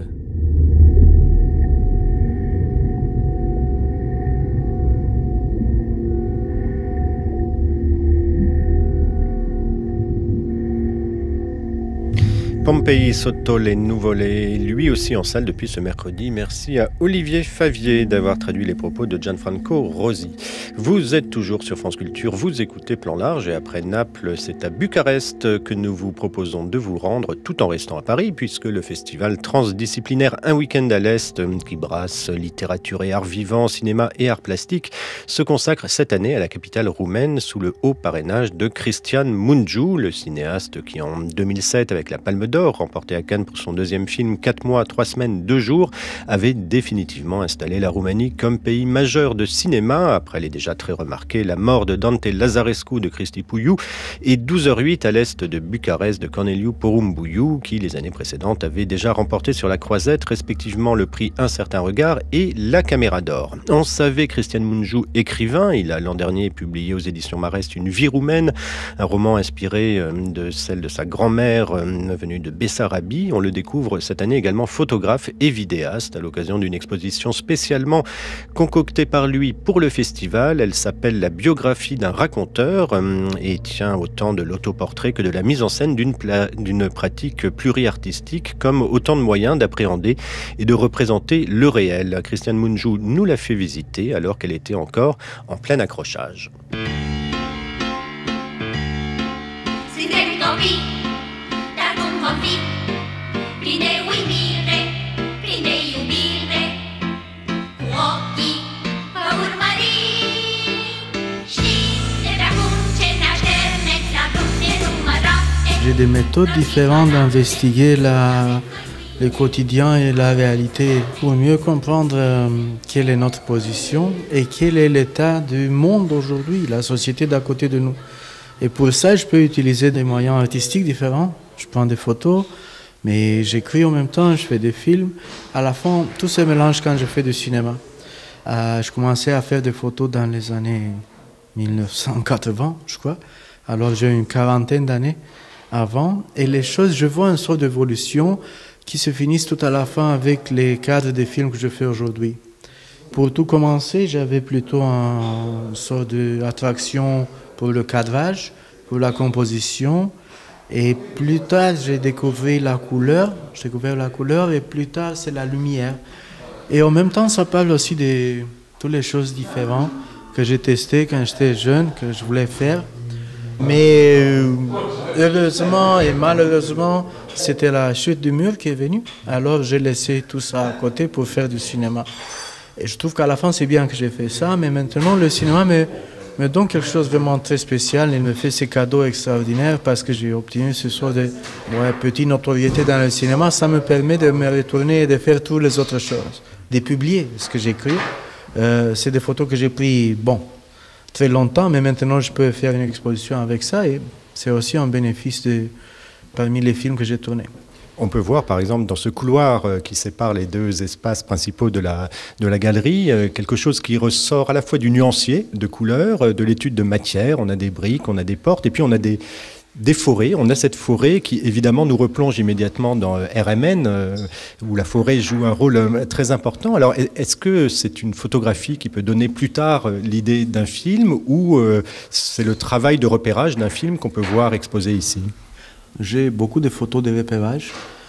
[SPEAKER 3] Pompei sotto le nuvole, lui aussi en salle depuis ce mercredi. Merci à Olivier Favier d'avoir traduit les propos de Gianfranco Rosi. Vous êtes toujours sur France Culture, vous écoutez Plan Large, et après Naples, c'est à Bucarest que nous vous proposons de vous rendre, tout en restant à Paris, puisque le festival transdisciplinaire Un week-end à l'Est, qui brasse littérature et art vivant, cinéma et art plastique, se consacre cette année à la capitale roumaine sous le haut parrainage de Cristian Mungiu, le cinéaste qui en deux mille sept, avec la Palme d'Or, remporté à Cannes pour son deuxième film quatre mois, trois semaines, deux jours, avait définitivement installé la Roumanie comme pays majeur de cinéma, après les déjà très remarqués La mort de Dante Lazarescu de Cristi Puiu et douze heures huit à l'est de Bucarest de Corneliu Porumboiu, qui les années précédentes avait déjà remporté sur la croisette respectivement le prix Un certain regard et la Caméra d'or. On savait Cristian Mungiu écrivain, il a l'an dernier publié aux éditions Marest Une vie roumaine, un roman inspiré de celle de sa grand-mère venue de Bessarabie. On le découvre cette année également photographe et vidéaste à l'occasion d'une exposition spécialement concoctée par lui pour le festival. Elle s'appelle La biographie d'un raconteur et tient autant de l'autoportrait que de la mise en scène d'une, pla- d'une pratique pluriartistique comme autant de moyens d'appréhender et de représenter le réel. Cristian Mungiu nous l'a fait visiter alors qu'elle était encore en plein accrochage.
[SPEAKER 15] Pline uimire, pline iubire, cu ochii vă urmări. Știți de pe acum ce ne așterneți la drum nenumărate.
[SPEAKER 16] J'ai des méthodes différentes d'investiguer la, le quotidien et la réalité pour mieux comprendre euh, quelle est notre position et quel est l'état du monde aujourd'hui, la société d'à côté de nous. Et pour ça, je peux utiliser des moyens artistiques différents. Je prends des photos, mais j'écris en même temps, je fais des films. À la fin, tout se mélange quand je fais du cinéma. Euh, je commençais à faire des photos dans les années dix-neuf cent quatre-vingts, je crois. Alors j'ai une quarantaine d'années avant. Et les choses, je vois une sorte d'évolution qui se finissent tout à la fin avec les cadres des films que je fais aujourd'hui. Pour tout commencer, j'avais plutôt un, une sorte d'attraction pour le cadrage, pour la composition. Et plus tard, j'ai découvert la couleur, j'ai découvert la couleur et plus tard, c'est la lumière. Et en même temps, ça parle aussi de toutes les choses différentes que j'ai testées quand j'étais jeune, que je voulais faire. Mais euh, heureusement et malheureusement, c'était la chute du mur qui est venue. Alors, j'ai laissé tout ça à côté pour faire du cinéma. Et je trouve qu'à la fin, c'est bien que j'ai fait ça, mais maintenant, le cinéma me... me donne quelque chose de vraiment très spécial. Il me fait ces cadeaux extraordinaires parce que j'ai obtenu ce soir de ouais, petite notoriété dans le cinéma. Ça me permet de me retourner et de faire toutes les autres choses. De publier ce que j'écris. Euh, c'est des photos que j'ai prises, bon, très longtemps, mais maintenant je peux faire une exposition avec ça et c'est aussi un bénéfice de, parmi les films que j'ai tournés.
[SPEAKER 3] On peut voir par exemple dans ce couloir qui sépare les deux espaces principaux de la, de la galerie, quelque chose qui ressort à la fois du nuancier de couleurs, de l'étude de matière. On a des briques, on a des portes et puis on a des, des forêts. On a cette forêt qui, évidemment, nous replonge immédiatement dans R M N, euh, où la forêt joue un rôle euh, très important. Alors, est-ce que c'est une photographie qui peut donner plus tard euh, l'idée d'un film, ou euh, c'est le travail de repérage d'un film qu'on peut voir exposé ici?
[SPEAKER 16] J'ai beaucoup de photos de repérage.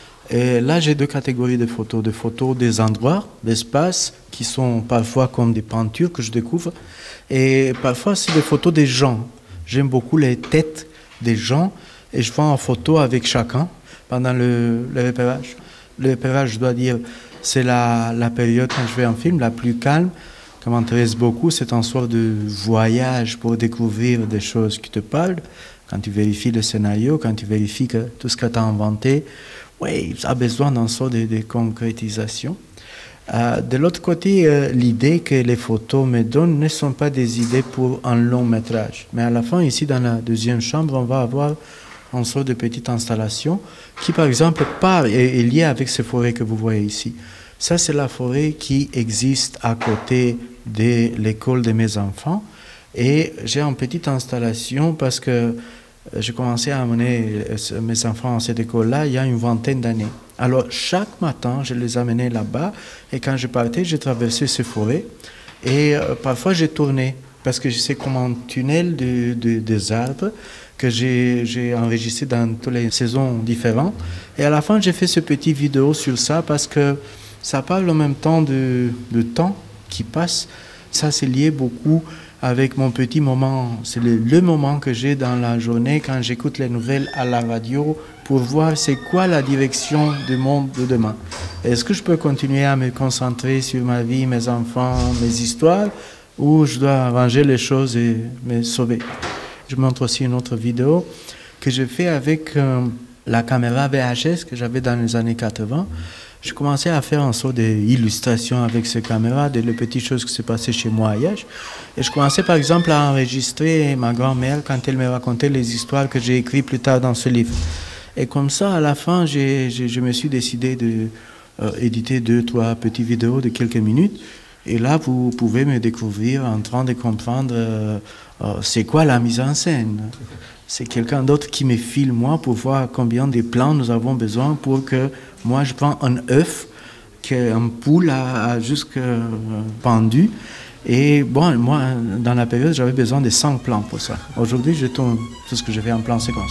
[SPEAKER 16] Et là, j'ai deux catégories de photos. Des photos des endroits, d'espaces, qui sont parfois comme des peintures que je découvre. Et parfois, c'est des photos des gens. J'aime beaucoup les têtes des gens et je vais en photo avec chacun pendant le, le repérage. Le repérage, je dois dire, c'est la, la période quand je fais un film la plus calme, qui m'intéresse beaucoup. C'est une sorte de voyage pour découvrir des choses qui te parlent. Quand tu vérifies le scénario, quand tu vérifies que tout ce que tu as inventé, oui, ça a besoin d'une sorte de, de concrétisation. Euh, de l'autre côté, euh, l'idée que les photos me donnent ne sont pas des idées pour un long métrage. Mais à la fin, ici, dans la deuxième chambre, on va avoir une sorte de petite installation qui, par exemple, part et est liée avec ces forêts que vous voyez ici. Ça, c'est la forêt qui existe à côté de l'école de mes enfants. Et j'ai une petite installation parce que j'ai commencé à amener mes enfants à cette école-là il y a une vingtaine d'années. Alors, chaque matin, je les amenais là-bas et quand je partais, j'ai traversé ces forêts et euh, parfois j'ai tourné parce que c'est comme un tunnel de, de, des arbres que j'ai, j'ai enregistré dans toutes les saisons différentes. Et à la fin, j'ai fait ce petit vidéo sur ça parce que ça parle en même temps de, de temps qui passe. Ça, c'est lié beaucoup avec mon petit moment. C'est le, le moment que j'ai dans la journée quand j'écoute les nouvelles à la radio pour voir c'est quoi la direction du monde de demain. Est-ce que je peux continuer à me concentrer sur ma vie, mes enfants, mes histoires, ou je dois arranger les choses et me sauver? Je montre aussi une autre vidéo que j'ai fait avec euh, la caméra V H S que j'avais dans les années quatre-vingts. Je commençais à faire un sorte d'illustration avec ces caméras, des petites choses qui se passaient chez moi à Liège. Et je commençais par exemple à enregistrer ma grand-mère quand elle me racontait les histoires que j'ai écrites plus tard dans ce livre. Et comme ça, à la fin, j'ai, j'ai, je me suis décidé d'éditer euh, deux, trois petites vidéos de quelques minutes. Et là, vous pouvez me découvrir en train de comprendre euh, euh, c'est quoi la mise en scène. C'est quelqu'un d'autre qui me filme, moi, pour voir combien de plans nous avons besoin pour que moi, je prends un œuf qu'un poule a, a jusque euh, pendu. Et bon, moi, dans la période, j'avais besoin de cinq plans pour ça. Aujourd'hui, je tourne tout ce que je fais en plan séquence.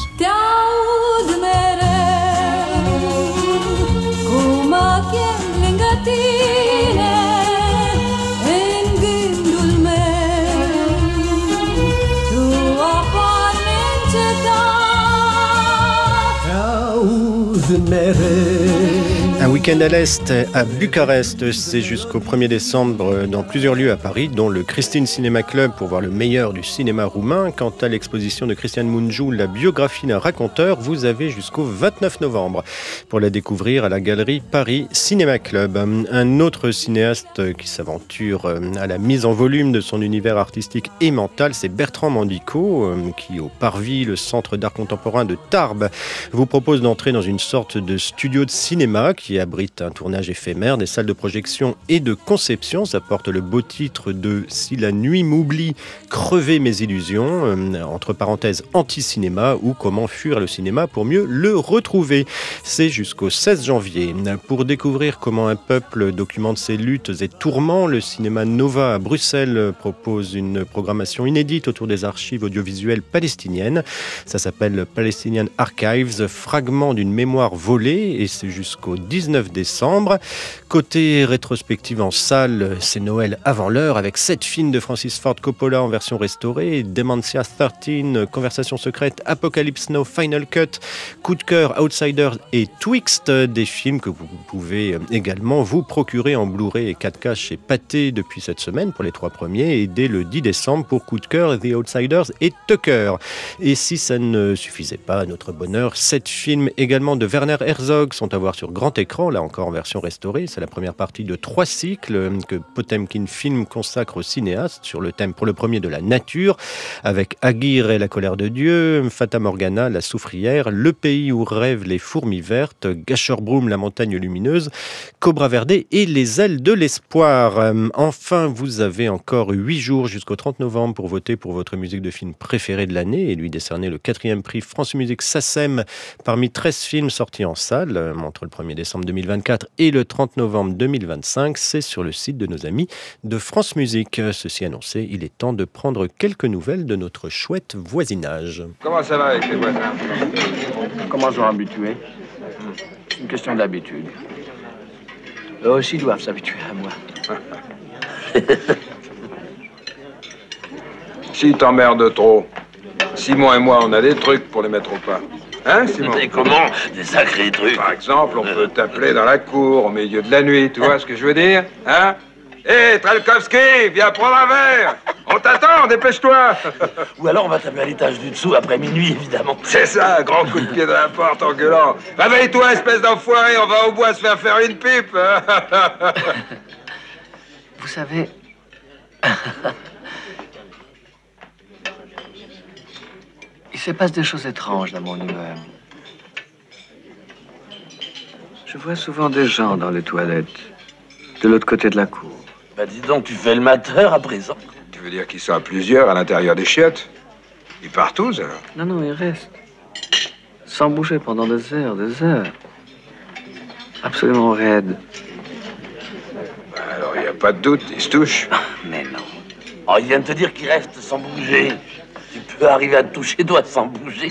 [SPEAKER 3] Un week-end à l'Est, à Bucarest, c'est jusqu'au premier décembre dans plusieurs lieux à Paris, dont le Christine Cinema Club pour voir le meilleur du cinéma roumain. Quant à l'exposition de Cristian Mungiu, la biographie d'un raconteur, vous avez jusqu'au vingt-neuf novembre pour la découvrir à la galerie Paris Cinéma Club. Un autre cinéaste qui s'aventure à la mise en volume de son univers artistique et mental, c'est Bertrand Mandico, qui au Parvis, le centre d'art contemporain de Tarbes, vous propose d'entrer dans une sorte de studio de cinéma qui abrite un tournage éphémère, des salles de projection et de conception. Ça porte le beau titre de « Si la nuit m'oublie, crever mes illusions », euh, entre parenthèses anti-cinéma, ou « Comment fuir le cinéma pour mieux le retrouver ». C'est jusqu'au seize janvier. Pour découvrir comment un peuple documente ses luttes et tourments, le cinéma Nova à Bruxelles propose une programmation inédite autour des archives audiovisuelles palestiniennes. Ça s'appelle Palestinian Archives, fragment d'une mémoire volée, et c'est jusqu'au dix-neuf décembre. Côté rétrospective en salle, c'est Noël avant l'heure avec sept films de Francis Ford Coppola en version restaurée, Dementia treize, Conversation secrète, Apocalypse Now, Final Cut, Coup de cœur, Outsiders et Twixt, des films que vous pouvez également vous procurer en Blu-ray et quatre K chez Pathé depuis cette semaine pour les trois premiers, et dès le dix décembre pour Coup de cœur, The Outsiders et Tucker. Et si ça ne suffisait pas à notre bonheur, sept films également de Werner Herzog sont à voir sur grand écran. écran, là encore en version restaurée. C'est la première partie de trois cycles que Potemkin Film consacre au cinéaste sur le thème pour le premier de la nature, avec Aguirre et la colère de Dieu, Fata Morgana, la soufrière, Le pays où rêvent les fourmis vertes, Gasherbrum, la montagne lumineuse, Cobra Verde et Les ailes de l'espoir. Enfin, vous avez encore huit jours jusqu'au trente novembre pour voter pour votre musique de film préférée de l'année et lui décerner le quatrième prix France Musique SACEM parmi treize films sortis en salle entre le premier décembre deux mille vingt-quatre et le trente novembre deux mille vingt-cinq. C'est sur le site de nos amis de France Musique. Ceci annoncé, il est temps de prendre quelques nouvelles de notre chouette voisinage.
[SPEAKER 17] Comment ça va avec les voisins?
[SPEAKER 18] Comment sont habitués? C'est une question d'habitude. Eux aussi doivent s'habituer à moi.
[SPEAKER 17] Si t'emmerdes trop, Simon et moi, on a des trucs pour les mettre au pas. Hein, Simon?
[SPEAKER 18] Et comment? Des sacrés trucs.
[SPEAKER 17] Par exemple, on peut t'appeler dans la cour au milieu de la nuit, tu vois ce que je veux dire? Hein? Hé, hey, Trelkovski, viens prendre un verre! On t'attend, dépêche-toi!
[SPEAKER 18] Ou alors on va taper à l'étage du dessous après minuit, évidemment.
[SPEAKER 17] C'est ça, un grand coup de pied dans la porte en gueulant. Réveille-toi, espèce d'enfoiré, on va au bois se faire faire une pipe!
[SPEAKER 18] Vous savez... Il se passe des choses étranges dans mon immeuble. Je vois souvent des gens dans les toilettes, de l'autre côté de la cour. Bah dis donc, tu fais le mateur à présent.
[SPEAKER 17] Tu veux dire qu'ils sont à plusieurs à l'intérieur des chiottes? Ils partent tous, alors?
[SPEAKER 18] Non, non, ils restent. Sans bouger pendant des heures, des heures. Absolument raides.
[SPEAKER 17] Bah alors, il n'y a pas de doute, ils se touchent.
[SPEAKER 18] Mais non. Oh, il vient de te dire qu'ils restent sans bouger. Tu peux arriver à te toucher, toi, sans bouger.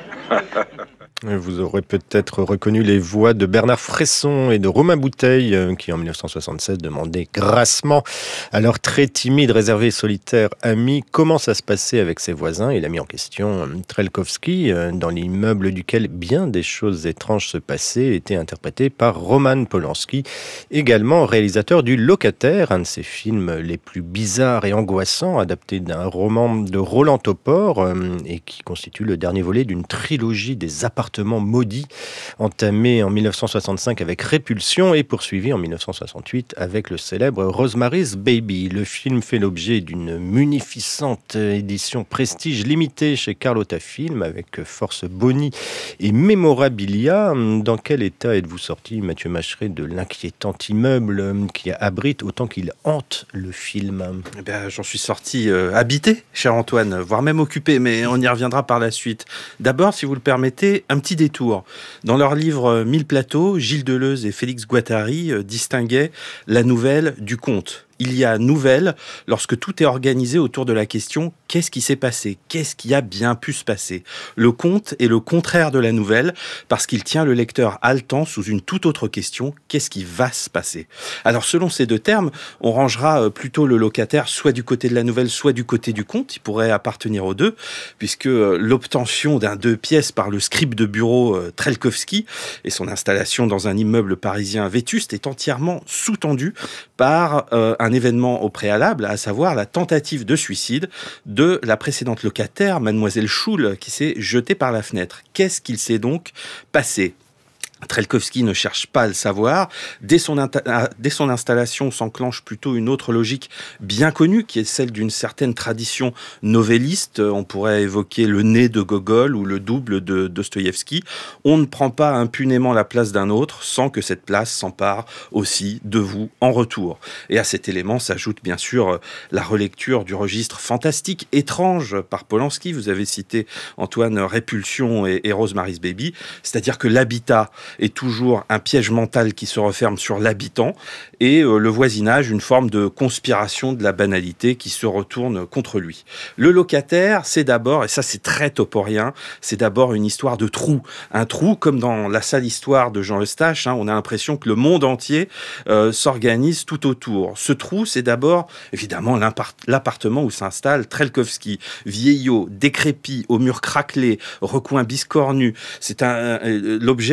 [SPEAKER 3] Vous aurez peut-être reconnu les voix de Bernard Fresson et de Romain Bouteille qui, en dix-neuf cent soixante-sept, demandaient grassement à leur très timide, réservé et solitaire ami comment ça se passait avec ses voisins. Et l'ami en question, Trelkovski, dans l'immeuble duquel bien des choses étranges se passaient, était interprété par Roman Polanski, également réalisateur du Locataire, un de ses films les plus bizarres et angoissants, adapté d'un roman de Roland Topor et qui constitue le dernier volet d'une trilogie des appartements maudits, entamé en dix-neuf cent soixante-cinq avec Répulsion et poursuivi en dix-neuf cent soixante-huit avec le célèbre Rosemary's Baby. Le film fait l'objet d'une munificente édition prestige limitée chez Carlotta Film avec Force Boni et Memorabilia. Dans quel état êtes-vous sorti, Mathieu Macheret, de l'inquiétant immeuble qui abrite autant qu'il hante le film?
[SPEAKER 19] Eh bien, j'en suis sorti euh, habité, cher Antoine, voire même occupé, mais on y reviendra par la suite. D'abord, si vous le permettez, un petit détour. Dans leur livre Mille plateaux, Gilles Deleuze et Félix Guattari euh, distinguaient la nouvelle du conte. Il y a nouvelle lorsque tout est organisé autour de la question « Qu'est-ce qui s'est passé ? Qu'est-ce qui a bien pu se passer ?» Le conte est le contraire de la nouvelle parce qu'il tient le lecteur haletant sous une toute autre question « Qu'est-ce qui va se passer ?» Alors selon ces deux termes, on rangera plutôt le Locataire soit du côté de la nouvelle, soit du côté du conte. Il pourrait appartenir aux deux puisque l'obtention d'un deux pièces par le scribe de bureau Trelkovski et son installation dans un immeuble parisien vétuste est entièrement sous-tendue par euh, un événement au préalable, à savoir la tentative de suicide de la précédente locataire, mademoiselle Schul, qui s'est jetée par la fenêtre. Qu'est-ce qu'il s'est donc passé ? Trelkovski ne cherche pas à le savoir. Dès son, inta- dès son installation s'enclenche plutôt une autre logique bien connue, qui est celle d'une certaine tradition novelliste. On pourrait évoquer le nez de Gogol ou le double de Dostoïevski. On ne prend pas impunément la place d'un autre sans que cette place s'empare aussi de vous en retour. Et à cet élément s'ajoute bien sûr la relecture du registre fantastique, étrange par Polanski. Vous avez cité, Antoine, Répulsion et, et Rosemary's Baby. C'est-à-dire que l'habitat est toujours un piège mental qui se referme sur l'habitant et euh, le voisinage, une forme de conspiration de la banalité qui se retourne contre lui. Le Locataire, c'est d'abord, et ça c'est très toporien, c'est d'abord une histoire de trou. Un trou, comme dans la sale histoire de Jean Eustache, hein, on a l'impression que le monde entier euh, s'organise tout autour. Ce trou, c'est d'abord, évidemment, l'appartement où s'installe Trelkovski, vieillot, décrépit, aux murs craquelés, recoins biscornus. C'est un, euh, l'objet d'une inexpérience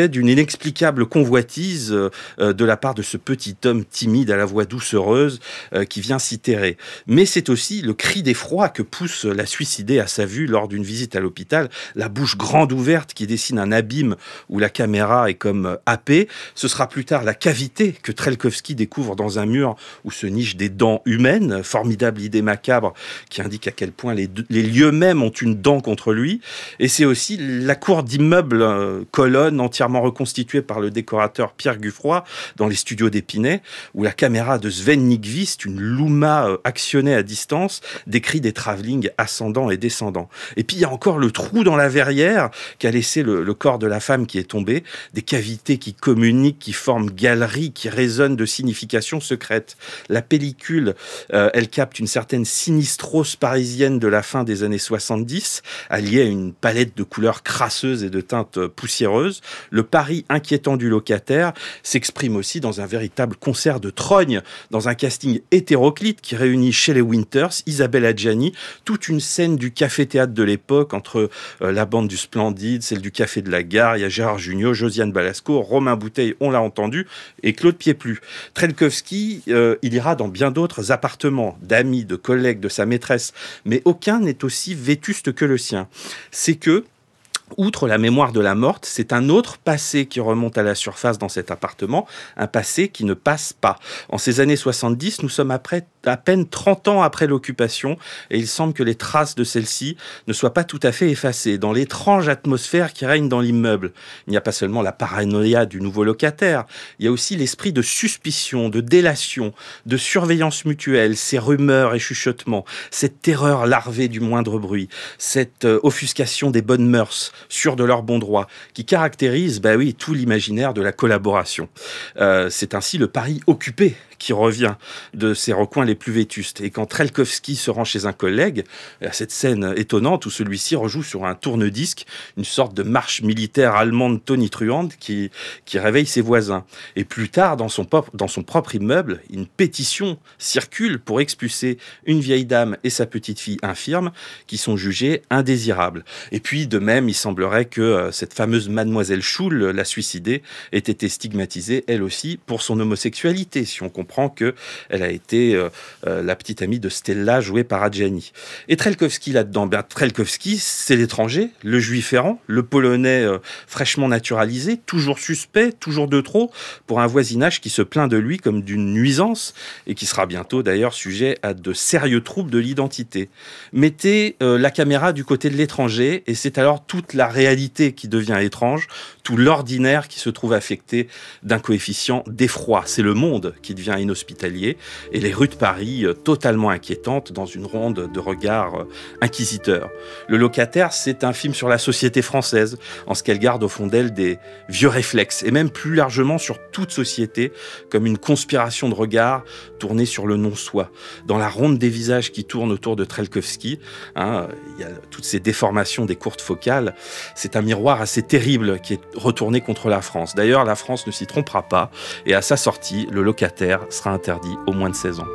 [SPEAKER 19] inexplicable convoitise euh, de la part de ce petit homme timide à la voix doucereuse euh, qui vient s'y terrer. Mais c'est aussi le cri d'effroi que pousse la suicidée à sa vue lors d'une visite à l'hôpital, la bouche grande ouverte qui dessine un abîme où la caméra est comme happée. Ce sera plus tard la cavité que Trelkovski découvre dans un mur où se nichent des dents humaines, formidable idée macabre qui indique à quel point les, les lieux mêmes ont une dent contre lui. Et c'est aussi la cour d'immeubles euh, colonnes entièrement reconstituée par le décorateur Pierre Guffroy dans les studios d'Épinay, où la caméra de Sven Nykvist, une Luma euh, actionnée à distance, décrit des travelling ascendants et descendants. Et puis il y a encore le trou dans la verrière qu'a laissé le, le corps de la femme qui est tombée, des cavités qui communiquent, qui forment galeries, qui résonnent de significations secrètes. La pellicule, euh, elle capte une certaine sinistrose parisienne de la fin des années soixante-dix, alliée à une palette de couleurs crasseuses et de teintes poussiéreuses. Le Paris inquiétant du locataire s'exprime aussi dans un véritable concert de trogne, dans un casting hétéroclite qui réunit Shelley Winters, Isabelle Adjani, toute une scène du café-théâtre de l'époque entre euh, la bande du Splendide, celle du Café de la Gare, il y a Gérard Jugnot, Josiane Balasco, Romain Bouteille, on l'a entendu, et Claude Pieplu. Trelkovski, euh, il ira dans bien d'autres appartements, d'amis, de collègues, de sa maîtresse, mais aucun n'est aussi vétuste que le sien. C'est que, outre la mémoire de la morte, c'est un autre passé qui remonte à la surface dans cet appartement, un passé qui ne passe pas. En ces années soixante-dix, nous sommes après, à peine trente ans après l'occupation, et il semble que les traces de celle-ci ne soient pas tout à fait effacées. Dans l'étrange atmosphère qui règne dans l'immeuble, il n'y a pas seulement la paranoïa du nouveau locataire, il y a aussi l'esprit de suspicion, de délation, de surveillance mutuelle, ces rumeurs et chuchotements, cette terreur larvée du moindre bruit, cette euh, offuscation des bonnes mœurs, sûrs de leur bon droit, qui caractérise, bah oui, tout l'imaginaire de la collaboration. Euh, c'est ainsi le Paris occupé qui revient de ses recoins les plus vétustes. Et quand Trelkovski se rend chez un collègue, à cette scène étonnante où celui-ci rejoue sur un tourne-disque une sorte de marche militaire allemande tonitruante qui, qui réveille ses voisins. Et plus tard, dans son, pop, dans son propre immeuble, une pétition circule pour expulser une vieille dame et sa petite-fille infirme qui sont jugées indésirables. Et puis, de même, il semblerait que euh, cette fameuse mademoiselle Schul, la suicidée, ait été stigmatisée, elle aussi, pour son homosexualité, si on comprend qu'elle a été euh, euh, la petite amie de Stella, jouée par Adjani. Et Trelkovski là-dedans, ben, Trelkovski, c'est l'étranger, le juif errant, le polonais euh, fraîchement naturalisé, toujours suspect, toujours de trop, pour un voisinage qui se plaint de lui comme d'une nuisance, et qui sera bientôt d'ailleurs sujet à de sérieux troubles de l'identité. Mettez euh, la caméra du côté de l'étranger, et c'est alors toute la réalité qui devient étrange, tout l'ordinaire qui se trouve affecté d'un coefficient d'effroi. C'est le monde qui devient inhospitalier, et les rues de Paris euh, totalement inquiétantes dans une ronde de regards euh, inquisiteurs. Le locataire, c'est un film sur la société française, en ce qu'elle garde au fond d'elle des vieux réflexes, et même plus largement sur toute société, comme une conspiration de regards tournée sur le non-soi. Dans la ronde des visages qui tournent autour de Trelkovski, hein, il y a toutes ces déformations des courtes focales, c'est un miroir assez terrible qui est retourné contre la France. D'ailleurs, la France ne s'y trompera pas, et à sa sortie, le locataire sera interdit aux moins de seize ans.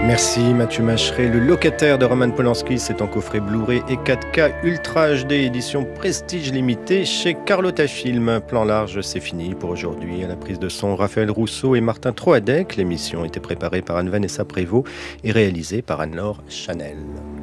[SPEAKER 3] Merci Mathieu Macheret. Le locataire de Roman Polanski, c'est en coffret Blu-ray et quatre K Ultra H D, édition Prestige Limitée chez Carlotta Film. Plan large, c'est fini pour aujourd'hui. À la prise de son, Raphaël Rousseau et Martin Troadec. L'émission était préparée par Anne-Vanessa Prévost et réalisée par Anne-Laure Chanel.